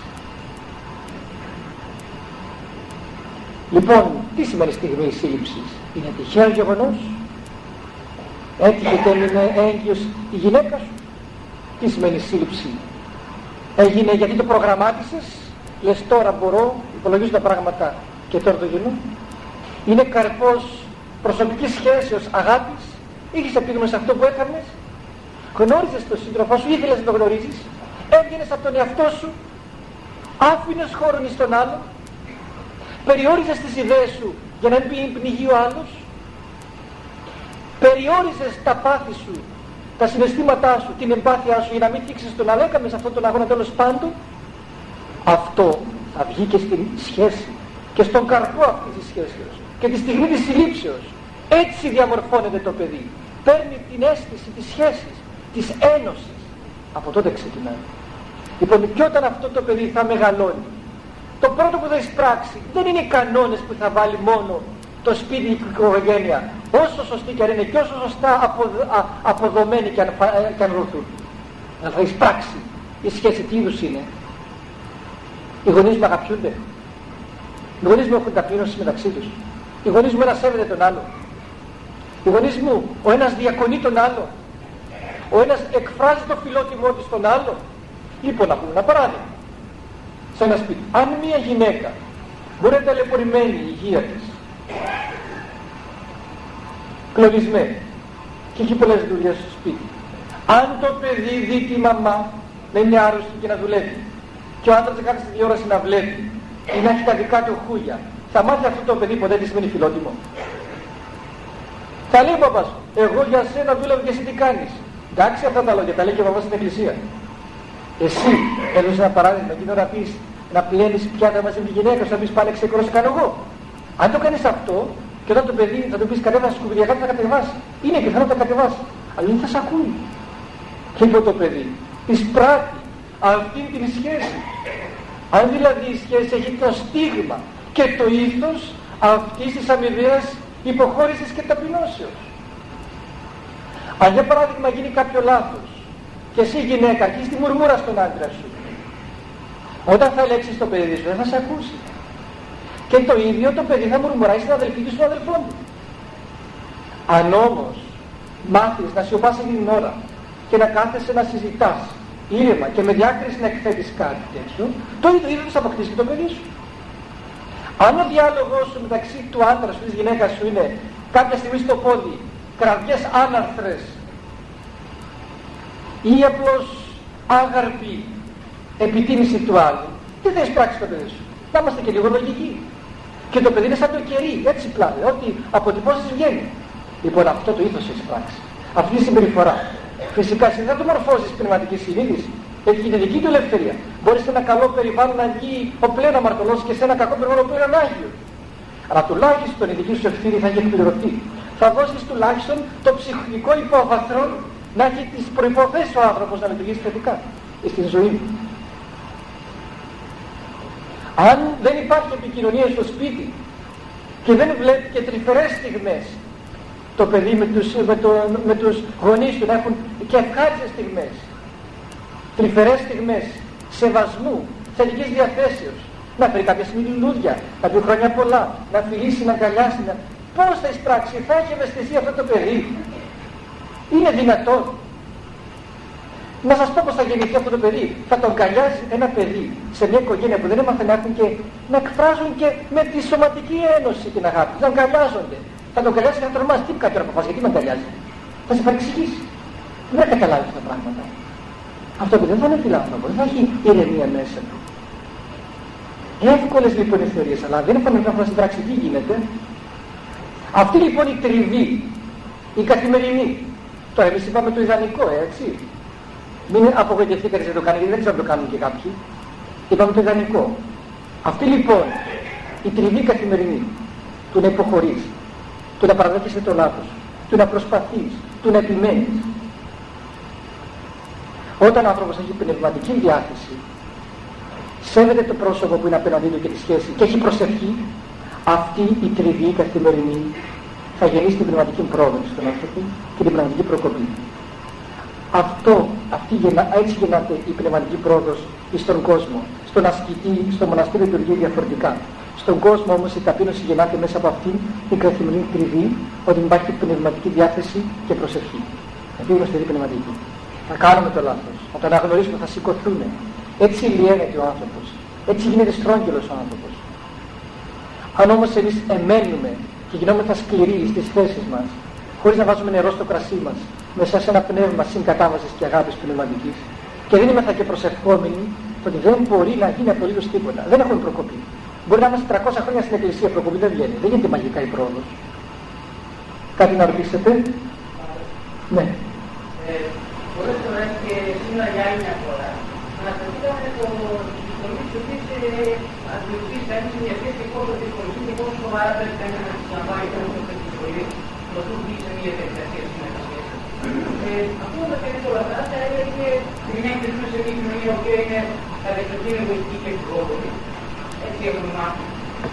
Λοιπόν, τι σημαίνει στιγμή της σύλληψης? Είναι τυχαίο γεγονός? Έτυχε και έμεινε έγκυος η γυναίκα σου? Τι σημαίνει σύλληψη? Έγινε γιατί το προγραμμάτισες, λες τώρα μπορώ, υπολογίζω τα πράγματα και τώρα το γίνω? Είναι καρπός προσωπικής σχέσεως, αγάπης? Είχες επίγνωση σε αυτό που έκανες? Γνώριζες τον σύντροφό σου, ήθελες να τον γνωρίζεις? Έβγαινες από τον εαυτό σου? Άφηνες χώρο στον άλλο? Περιόριζες τις ιδέες σου για να μην πνιγεί ο άλλος? Περιόριζες τα πάθη σου, τα συναισθήματά σου, την εμπάθειά σου, για να μην θίξεις τον άλλο? Έκαμες αυτόν τον αγώνα τέλος πάντων? Αυτό θα βγει και στην σχέση και στον καρπό αυτής της σχέσεως και τη στιγμή της συλλήψεως. Έτσι διαμορφώνεται το παιδί. Παίρνει την αίσθηση της σχέσης, της ένωσης. Από τότε ξεκινάει. Λοιπόν, και όταν αυτό το παιδί θα μεγαλώνει, το πρώτο που θα εισπράξει δεν είναι οι κανόνες που θα βάλει μόνο το σπίτι και η οικογένεια, όσο σωστή και αν είναι και όσο σωστά αποδο, α, αποδομένοι και αν, και αν ρωθούν. Αλλά θα εισπράξει η σχέση τι είδους είναι. Οι γονείς μου αγαπιούνται. Οι γονείς μου έχουν ταπείνωση μεταξύ τους. Οι γονείς μου ένας σέβεται τον άλλο. Οι γονείς μου, ο ένας διακονεί τον άλλο. Ο ένας εκφράζει το φιλότιμό του στον άλλο. Λοιπόν, να πούμε ένα παράδειγμα. Σε ένα σπίτι, αν μια γυναίκα μπορεί να είναι ταλαιπωρημένη η υγεία της, κλωβισμένη και έχει πολλές δουλειές στο σπίτι, αν το παιδί δει τη μαμά να είναι άρρωστη και να δουλεύει και ο άντρας να κάνει στη τηλεόραση να βλέπει ή να έχει τα δικά του χούγια, θα μάθει αυτό το παιδί ποτέ τι σημαίνει φιλότιμο? Θα λέει ο παπάς, εγώ για σένα δούλευα και εσύ τι κάνεις? Εντάξει, αυτά τα λόγια τα λέει και ο παπάς στην εκκλησία. Εσύ έδωσε ένα παράδειγμα, εκείνη ώρα πεις να πλένεις πιάτα μαζί με τη γυναίκα σου, να πεις πάνε ξεκρός κάνω εγώ. Αν το κάνεις αυτό, και όταν το παιδί θα το πεις κατέβασε σκουπιδιά, κάτι θα κατεβάσει. Είναι πιθανό να τα κατεβάσει. Αλλά δεν θα σε ακούει. Και είπε το παιδί, εισπράττει αυτή την σχέση. Αν δηλαδή η σχέση έχει το στίγμα και το ήθος αυτής της αμοιβαίας υποχώρησης και ταπεινώσεως. Αν για παράδειγμα γίνει κάποιο λάθος και εσύ γυναίκα αρχίσεις τη μουρμούρα στον άντρα σου, όταν θα λέξεις το παιδί σου δεν θα σε ακούσει. Και το ίδιο το παιδί θα μουρμουράει στην αδελφή του στον αδελφό του. Αν όμως μάθεις να σιωπάς εκείνη την ώρα και να κάθεσαι να συζητάς ήρεμα και με διάκριση να εκθέτεις κάτι τέτοιο, το ίδιο ίδιο θα αποκτήσει και το παιδί σου. Αν ο διάλογος σου μεταξύ του άντρα σου, της γυναίκας σου είναι κάποια στιγμή στο πόδι, κραυγές άναρθρες ή απλώς άγαρπη επιτίμηση του άλλου, τι θα εισπράξει το παιδί σου? Να είμαστε και λίγο λογικοί. Και το παιδί είναι σαν το κερί, έτσι πλάνε, ό,τι αποτυπώσεις βγαίνει. Λοιπόν, αυτό το ήθος εισπράξει. Αυτή η συμπεριφορά. Φυσικά εσύ δεν το μορφώσεις πνευματική συνείδηση. Έχει την δική του ελευθερία. Μπορείς σε ένα καλό περιβάλλον να βγει ο πλέον αμαρτωλός και σε ένα κακό περιβάλλον ο πλέον άγιος. Αλλά τουλάχιστον η δική σου ευθύνη θα έχει εκπληρωθεί. Θα δώσεις τουλάχιστον το ψυχικό υπόβαθρο να έχει τις προϋποθέσεις ο άνθρωπος να λειτουργήσει θετικά στην ζωή του. Αν δεν υπάρχει επικοινωνία στο σπίτι και δεν βλέπει και τρυφερές στιγμές το παιδί με τους, με το, με τους γονείς του να έχουν και ευχάριστες στιγμές, τρυφερές στιγμές σεβασμού, θετικής διαθέσεως, να φέρει κάποια στιγμή λουλούδια, να πει χρόνια πολλά, να φιλήσει, να αγκαλιάσει, να... πώς θα εισπράξει, θα έχει ευαισθησία αυτό το παιδί? Είναι δυνατόν? Να σας πω πως θα γεννηθεί αυτό το παιδί. Θα τον αγκαλιάζει ένα παιδί σε μια οικογένεια που δεν έμαθε να έχουν και να εκφράζουν και με τη σωματική ένωση την αγάπη, να αγκαλιάζονται. Θα τον αγκαλιάζει και θα τρομάζει. Τι κάτι ώρα γιατί με αγκαλιάζει? Θα σε παρεξηγήσει. Δεν θα καταλάβει αυτά τα πράγματα. Αυτό που δεν θα είναι φιλάνθρωπο, δεν θα έχει ηρεμία μέσα του. Εύκολες λοιπόν οι θεωρίες, αλλά δεν επαναλαμβάνω να στην πράξη τι γίνεται. Αυτή λοιπόν η τριβή, η καθημερινή. Τώρα εμείς είπαμε το ιδανικό, έτσι. Μην απογοητευτεί κανείς να το κάνει, γιατί δεν ξέρω να το κάνουν και κάποιοι. Είπαμε το ιδανικό. Αυτή λοιπόν η τριβή καθημερινή, του να υποχωρείς, του να παραδέχεσαι το λάθος, του να προσπαθείς, του να επιμένεις. Όταν ο άνθρωπος έχει πνευματική διάθεση, σέβεται το πρόσωπο που είναι απέναντί του και τη σχέση και έχει προσευχή, αυτή η τριβή καθημερινή θα γεννήσει την πνευματική πρόοδο στον άνθρωπο και την πνευματική προκοπή. Αυτό, αυτή, έτσι γεννάται η πνευματική πρόοδος στον κόσμο. Στον ασκητή, στο μοναστήρι λειτουργεί διαφορετικά. Στον κόσμο όμως η ταπείνωση γεννάται μέσα από αυτήν την καθημερινή τριβή, ότι υπάρχει πνευματική διάθεση και προσευχή. Αυτή είναι η πνευματική. Θα κάνουμε το λάθος, θα το αναγνωρίσουμε, θα σηκωθούμε. Έτσι λιένεται ο άνθρωπος. Έτσι γίνεται στρόγγυλος ο άνθρωπος. Αν όμως εμείς εμένουμε και γινόμεθα σκληροί στις θέσεις μας, χωρίς να βάζουμε νερό στο κρασί μας, μέσα σε ένα πνεύμα συγκατάβασης και αγάπης πνευματικής, και δεν είμαστε και προσευχόμενοι, ότι δεν μπορεί να γίνει απολύτως τίποτα. Δεν έχουμε προκοπή. Μπορεί να είμαστε τριακόσια χρόνια στην εκκλησία, προκοπή δεν βγαίνει. Δεν γίνεται μαγικά η πρόοδος. Κάτι να ρωτήσετε? Ναι. Ε, πολλές φορές και σήμερα για άλλη μια φορά, αναφερθήκαμε το τομείς της οποίας αντιμετωπίζει κανείς μια σχέση και πόσο δυσκολική και πόσο σοβαρά πρέπει κανείς να τις λαμβάνει κανείς από τη σχολή, προτού βγει σε μια διαδικασία συνεργασίας. Ακούγοντας κανείς όλα αυτά, θα έλεγε μια εκκλησία σε μια κοινωνία η οποία είναι κατεξοχήν εγωιστική και ευκόλογη. Έτσι έχουμε μάθει.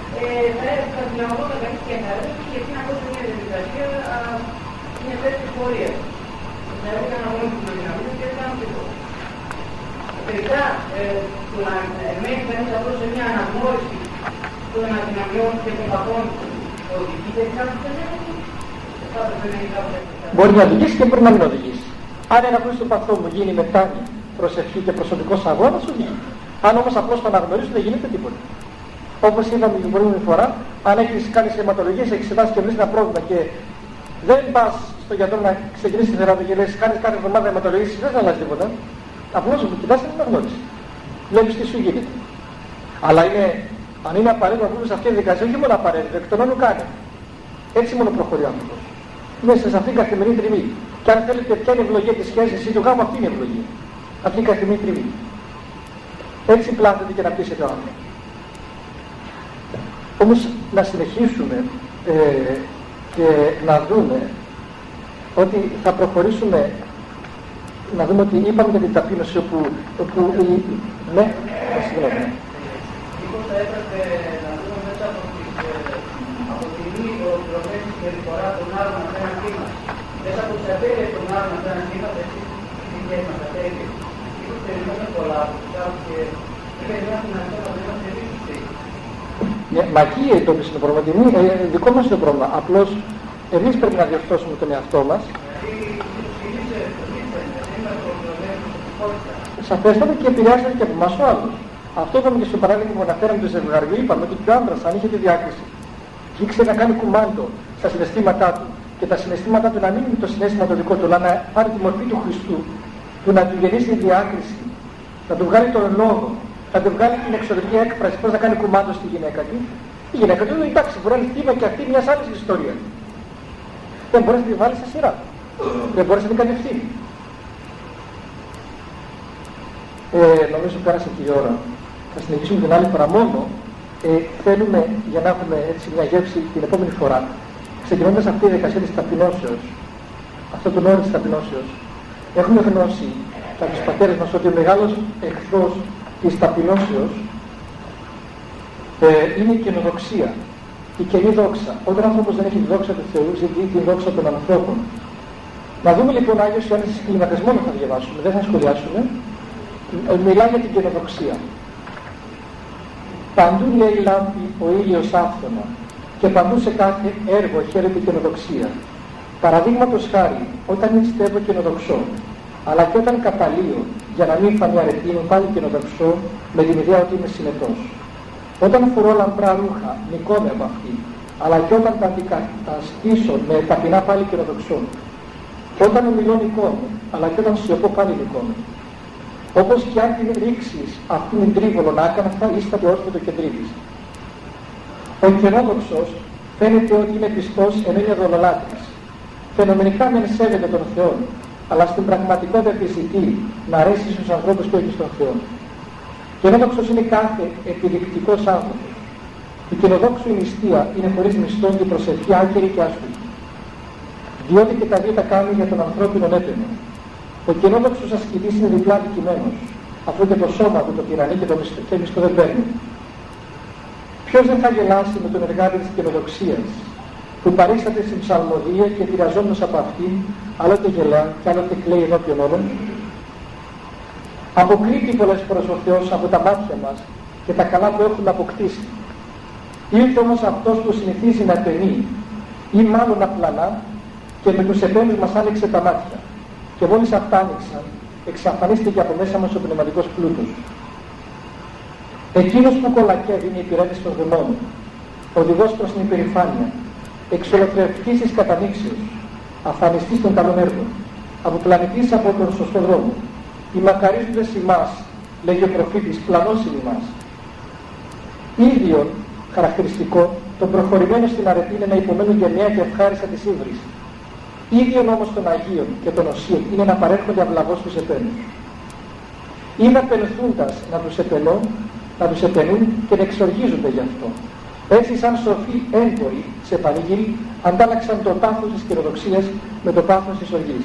Θα αντιλαμβανόταν κανείς και θα έλεγε και εκεί να πω σε μια διαδικασία μια θέση της πορείας. Να έκανα μόνο την δυναμία και έκανα τίποτα. Τελικά, το να μένει κανείς απλώς σε μια αναγνώριση των αδυναμιών και των παθών οδηγεί και κάπου δεν έχει. Μπορεί να οδηγήσει και μπορεί να μην οδηγήσει. Αν ένα απλώς το παθό μου γίνει μετάνοια, προσευχή και προσωπικός αγώνας, οδηγεί. Αν όμως απλώς το αναγνωρίσω δεν γίνεται τίποτα. Όπως είδαμε την προηγούμενη φορά, αν έχεις κάνει αιματολογίες, έχεις εξετάσει και βρεις ένα πρόβλημα και δεν πας στο γιατρό να ξεκινήσεις τη θεραπεία και λες κάνεις κάθε εβδομάδα αιματολογίες, δεν θα αλλάζει τίποτα. Απλώς μου κοιτάς την αναγνώριση. Βλέπεις τι σου γίνεται. Αλλά είναι, αν είναι απαραίτητο να πούμε σε αυτή τη διαδικασία, όχι μόνο απαραίτητο, εκ των όνων κάνει. Έτσι μόνο προχωρεί ο άνθρωπος. Μέσα σε αυτήν την καθημερινή τριβή. Και αν θέλετε, ποια είναι η ευλογία της σχέσης ή του γάμου, αυτή είναι η ευλογία. Αυτή η καθημερινή τριβή. Έτσι πλάθεται και να πείσετε ο άνθρωπος. Όμως να συνεχίσουμε ε, και να δούμε ότι θα προχωρήσουμε, να δούμε ότι είπαμε για την ταπείνωση όπου, όπου η... ναι, συγγνώμη. Μήπως θα έπρεπε να δούμε μέσα από, τις, από τη μη ολοκληρωμένη συμπεριφορά των άλλων απέναντί μας, μέσα από τις ατέλειες των άλλων απέναντί μας, εσείς τις δικές μας ατέλειες. Μήπως περιμένουμε πολλά από τους άλλους και δεν περιμένουμε να είμαστε εμείς τους ίδιους. Μα εκεί το είναι πρόβλημα, ε, δικό μας είναι το πρόβλημα. Απλώς εμείς πρέπει να διορθώσουμε τον εαυτό μας. Σαφέστατα και επηρεάζεται και από εμάς ο άλλος. Αυτό είπαμε και στο παράδειγμα που αναφέραμε του ζευγαριού, είπαμε ότι και ο άντρας, αν είχε τη διάκριση και ήξερε να κάνει κουμάντο στα συναισθήματά του και τα συναισθήματά του να μην είναι το συναίσθημα το δικό του, αλλά να πάρει τη μορφή του Χριστού, του να του γεννήσει τη διάκριση, να του βγάλει τον λόγο, να του βγάλει την εξωτερική έκφραση, πώς να κάνει κουμάντο στη γυναίκα του. Η γυναίκα του, εντάξει, μπορεί να είναι θύμα και αυτή μια άλλη ιστορία. Δεν μπορεί να τη βάλει σε σειρά. Δεν μπορεί να την κατευθύνει. Ε, νομίζω πέρασε και η ώρα. Θα συνεχίσουμε την άλλη φορά μόνο. Ε, θέλουμε για να έχουμε έτσι μια γεύση την επόμενη φορά, ξεκινώντας αυτή η διαδικασία της ταπεινώσεως, αυτό τον όρο της ταπεινώσεως, έχουμε γνώσει από τους πατέρες μας ότι ο μεγάλος εχθρός της ταπεινώσεως ε, είναι η καινοδοξία, η καινή δόξα. Όταν ο άνθρωπος δεν έχει τη δόξα του Θεού, ζητεί τη δόξα των ανθρώπων. Να δούμε λοιπόν Άγιος Ιωάννης στις κλίμακες, μόνο θα διαβάσουμε, δεν θα σχολιάσουμε. Μιλάει για την καινοδοξία. Παντού λέει λάμπει ο ήλιος άφθονα και παντού σε κάθε έργο χαίρεται η καινοδοξία. Παραδείγματος χάρη, όταν νηστεύω καινοδοξώ, αλλά και όταν καταλύω για να μην φανεί αρετή μου, πάλι καινοδοξώ με την ιδέα ότι είμαι συνετός. Όταν φορώ λαμπρά ρούχα, νικώ-με από αυτή, αλλά και όταν τα αντικαταστήσω με ταπεινά πάλι καινοδοξώ. Όταν ομιλώ νικώ-με, αλλά και όταν σιωπώ πάλι νικώ-με. Όπως και αν την ρίξεις αυτήν την τρίβολο να άκα, θα ίσταται όρθωτο και τρίβεις. Ο καινόδοξος φαίνεται ότι είναι πιστός ενώ είναι δολολάτρης. Φαινομενικά μεν σέβεται τον Θεό, αλλά στην πραγματικότητα επιζητεί να αρέσει στους ανθρώπους και όχι στον Θεό. Καινόδοξος είναι κάθε επιδεικτικός άνθρωπος. Η καινοδόξου η νηστεία είναι χωρίς μισθό και προσευχή άκερη και άσχολη. Διότι και τα δύο τα κάνει για τον ανθρώπινο έπαινο. Ο καινόδοξος ασκητής είναι διπλά αδικημένος, αφού και το σώμα του το τυραννεί και το μισθό, και μισθό δεν παίρνει. Ποιος δεν θα γελάσει με τον εργάτη της καινοδοξίας, που παρίσταται στην ψαλμοδία και πειραζόμενος από αυτήν, άλλοτε γελά και άλλοτε κλαίει ενώπιον όλων. Αποκρύπτει πολλές φορές ο Θεός από τα μάτια μας και τα καλά που έχουμε αποκτήσει. Ήρθε όμως αυτός που συνηθίζει να ταινεί ή μάλλον να πλανά και με τους επένους μας άνοιξε τα μάτια. Και μόλις αυτά άνοιξαν, εξαφανίστηκε από μέσα μας ο πνευματικός πλούτος. Εκείνος που κολακεύει είναι υπηρέτης των δαιμόνων, οδηγός προς την υπερηφάνεια, εξολοθρευτής της κατανήξεως, αφανιστής των καλών έργων, αποπλανητής από τον σωστό δρόμο. Οι μακαρίζοντες ημάς, λέγει ο προφήτης, πλανώσιν ημάς. Ίδιον χαρακτηριστικό, το προχωρημένο στην αρετή είναι να υπομένουν γενναία και ευχάριστα της ύβρης. Ίδιον όμως των Αγίων και των Οσίων είναι να παρέχονται αυλαβώς τους επένους. Ή να πενθούντας να τους επενούν, να τους επενούν και να εξοργίζονται γι' αυτό. Έτσι σαν σοφοί έμποροι σε πανηγύρι αντάλλαξαν το πάθος της καινοδοξίας με το πάθος της οργής.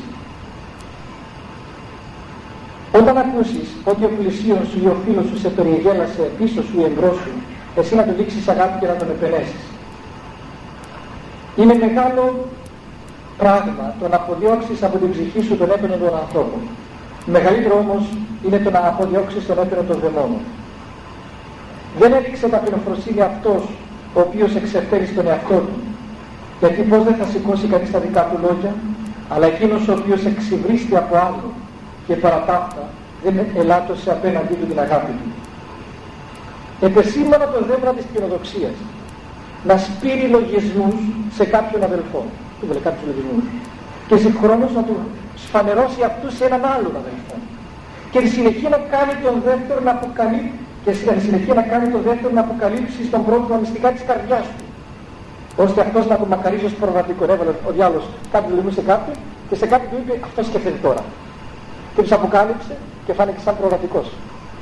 Όταν ακούσεις ότι ο πλησίον σου ή ο φίλος σου σε περιεγέλασε πίσω σου ή εμπρός σου, εσύ να του δείξεις αγάπη και να τον επενέσεις. Είναι μεγάλο πράγμα το να αποδιώξεις από την ψυχή σου τον έπαινο των ανθρώπων. Μεγαλύτερο όμως είναι το να αποδιώξεις τον έπαινο των δαιμόνων. Δεν έδειξε ταπεινοφροσύνη αυτός ο οποίος εξεφέρει στον εαυτό του, γιατί πώς δεν θα σηκώσει κανείς τα δικά του λόγια, αλλά εκείνος ο οποίος εξυβρίστη από άλλο και παρατάφτα δεν ελάττωσε απέναντί του την αγάπη του. Επεσήμανα το δέμπρα της καινοδοξίας να σπείρει λογισμούς σε κάποιον αδελφό, του βέλε κάποιους λογισμούς, και συγχρόνως να του σφανερώσει αυτούς σε έναν άλλον αδελφό, και στη συνεχεία να κάνει τον δεύτερο να αποκαλύψει και στη συνεχεία να κάνει τον δεύτερο να αποκαλύψει στον πρώτο τα μυστικά της καρδιάς του, ώστε αυτός να απομακαρίζει ως προβατικό. Έβαλε ο διάλογος κάποιον λογισμούς σε κάποιον και σε κάποιον του είπε αυτό σκεφτείτε τώρα. Και τους αποκάλυψε και φάνηκε σαν προβατικός.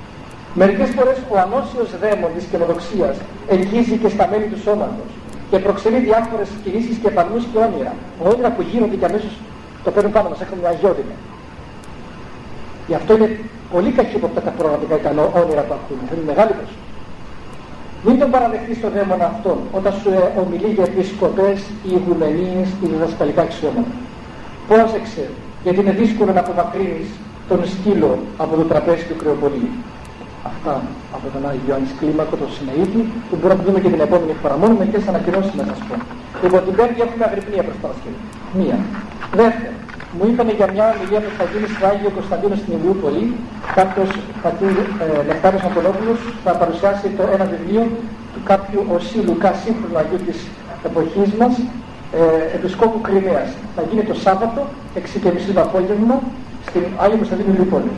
Μερικές φορές ο ανώσιος δαίμον της καινοδοξίας εγγίζει και στα μέλη του σώματος και προξενεί διάφορες κινήσεις και παλμούς και όνειρα. Όνειρα που γίνονται και αμέσως το παίρνουν πάνω μας, έχουν μια αγιότητα. Γι' αυτό είναι πολύ καχύποπτα τα προγραμματικά ικανό όνειρα που ακούμε. Θέλει μεγάλη προσοχή. Μην τον παραδεχτείς τον δαίμονα αυτόν όταν σου ε, ομιλεί για επισκοπές ή ηγουμενίες ή διδασκαλικά αξιώματα. Πρόσεξε, γιατί είναι δύσκολο να απομακρύνεις τον σκύλο από το τραπέζι του κρεοπολίου. Αυτά από τον Άγιο Ιωάννης Κλίμακο, τον Συναήτη, που μπορούμε να δούμε και την επόμενη φορά. Μόνο μερικές ανακοινώσεις να σας πω. Λοιπόν, την Πέμπτη έχουμε αγρυπνία προς Παρασκευή. Μία. Δεύτερον, μου είπαν για μια ομιλία που θα γίνει στο Άγιο Κωνσταντίνο στην Ηλιούπολη. Κάποιος πατήρ ε, Νεκτάριος Αντωνόπουλος θα παρουσιάσει το ένα βιβλίο του κάποιου Οσίου Λουκά, σύγχρονου Αγίου της εποχής μας, ε, Επισκόπου Κριναίας. Θα γίνει το Σάββατο, έξι και μισή το απόγευμα, στην Άγιο Κωνσταντίνο Ηλιούπολη.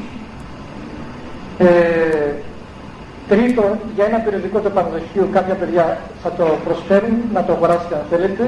Ε, τρίτο, για ένα περιοδικό του Πανδοχείου κάποια παιδιά θα το προσφέρουν, να το αγοράσετε αν θέλετε.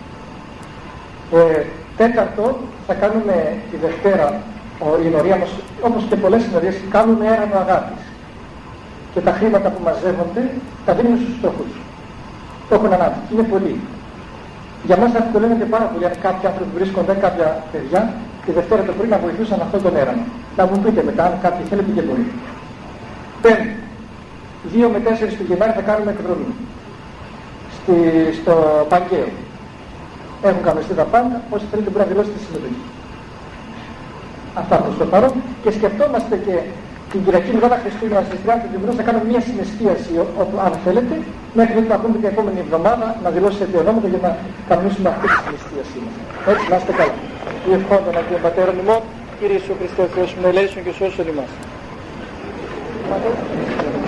Ε, τέταρτο, θα κάνουμε τη Δευτέρα, η ενορία μας, όπως και πολλές ενορίες, κάνουμε έρανο αγάπης. Και τα χρήματα που μαζεύονται τα δίνουμε στους στόχους. Το έχουν ανάγκη. Είναι πολύ. Για μας θα ευκολύνεται πάρα πολύ αν κάποιοι άνθρωποι βρίσκονται, κάποια παιδιά, τη Δευτέρα το πρωί να βοηθούσαν αυτόν τον έρανο. Να μου πείτε μετά, αν κάποιοι θέλετε και μπορεί. Πέμπτη, δύο με τέσσερις του Γενάρη θα κάνουμε εκδρομή. Στη, στο Παγκαίο. Έχουν καμιστεί τα πάντα, όσοι θέλετε μπορεί να δηλώσετε τη συμμετοχή. Αυτά προς το παρόν. Και σκεφτόμαστε και την Κυριακή μετά τα Χριστούγεννα στις τριάντα του Μηνός θα κάνουμε μια συναισθίαση, όπου αν θέλετε, μέχρι να πούμε την επόμενη εβδομάδα να δηλώσετε ονόματα για να κανονίσουμε αυτή τη συναισθίασή μας. Έτσι, να είστε καλά. Ή ευχόντων από τον Πατέρα ημών, Κύριε Ιησού Χριστέ, Θεός μου ελέησον και σώσον ημάς.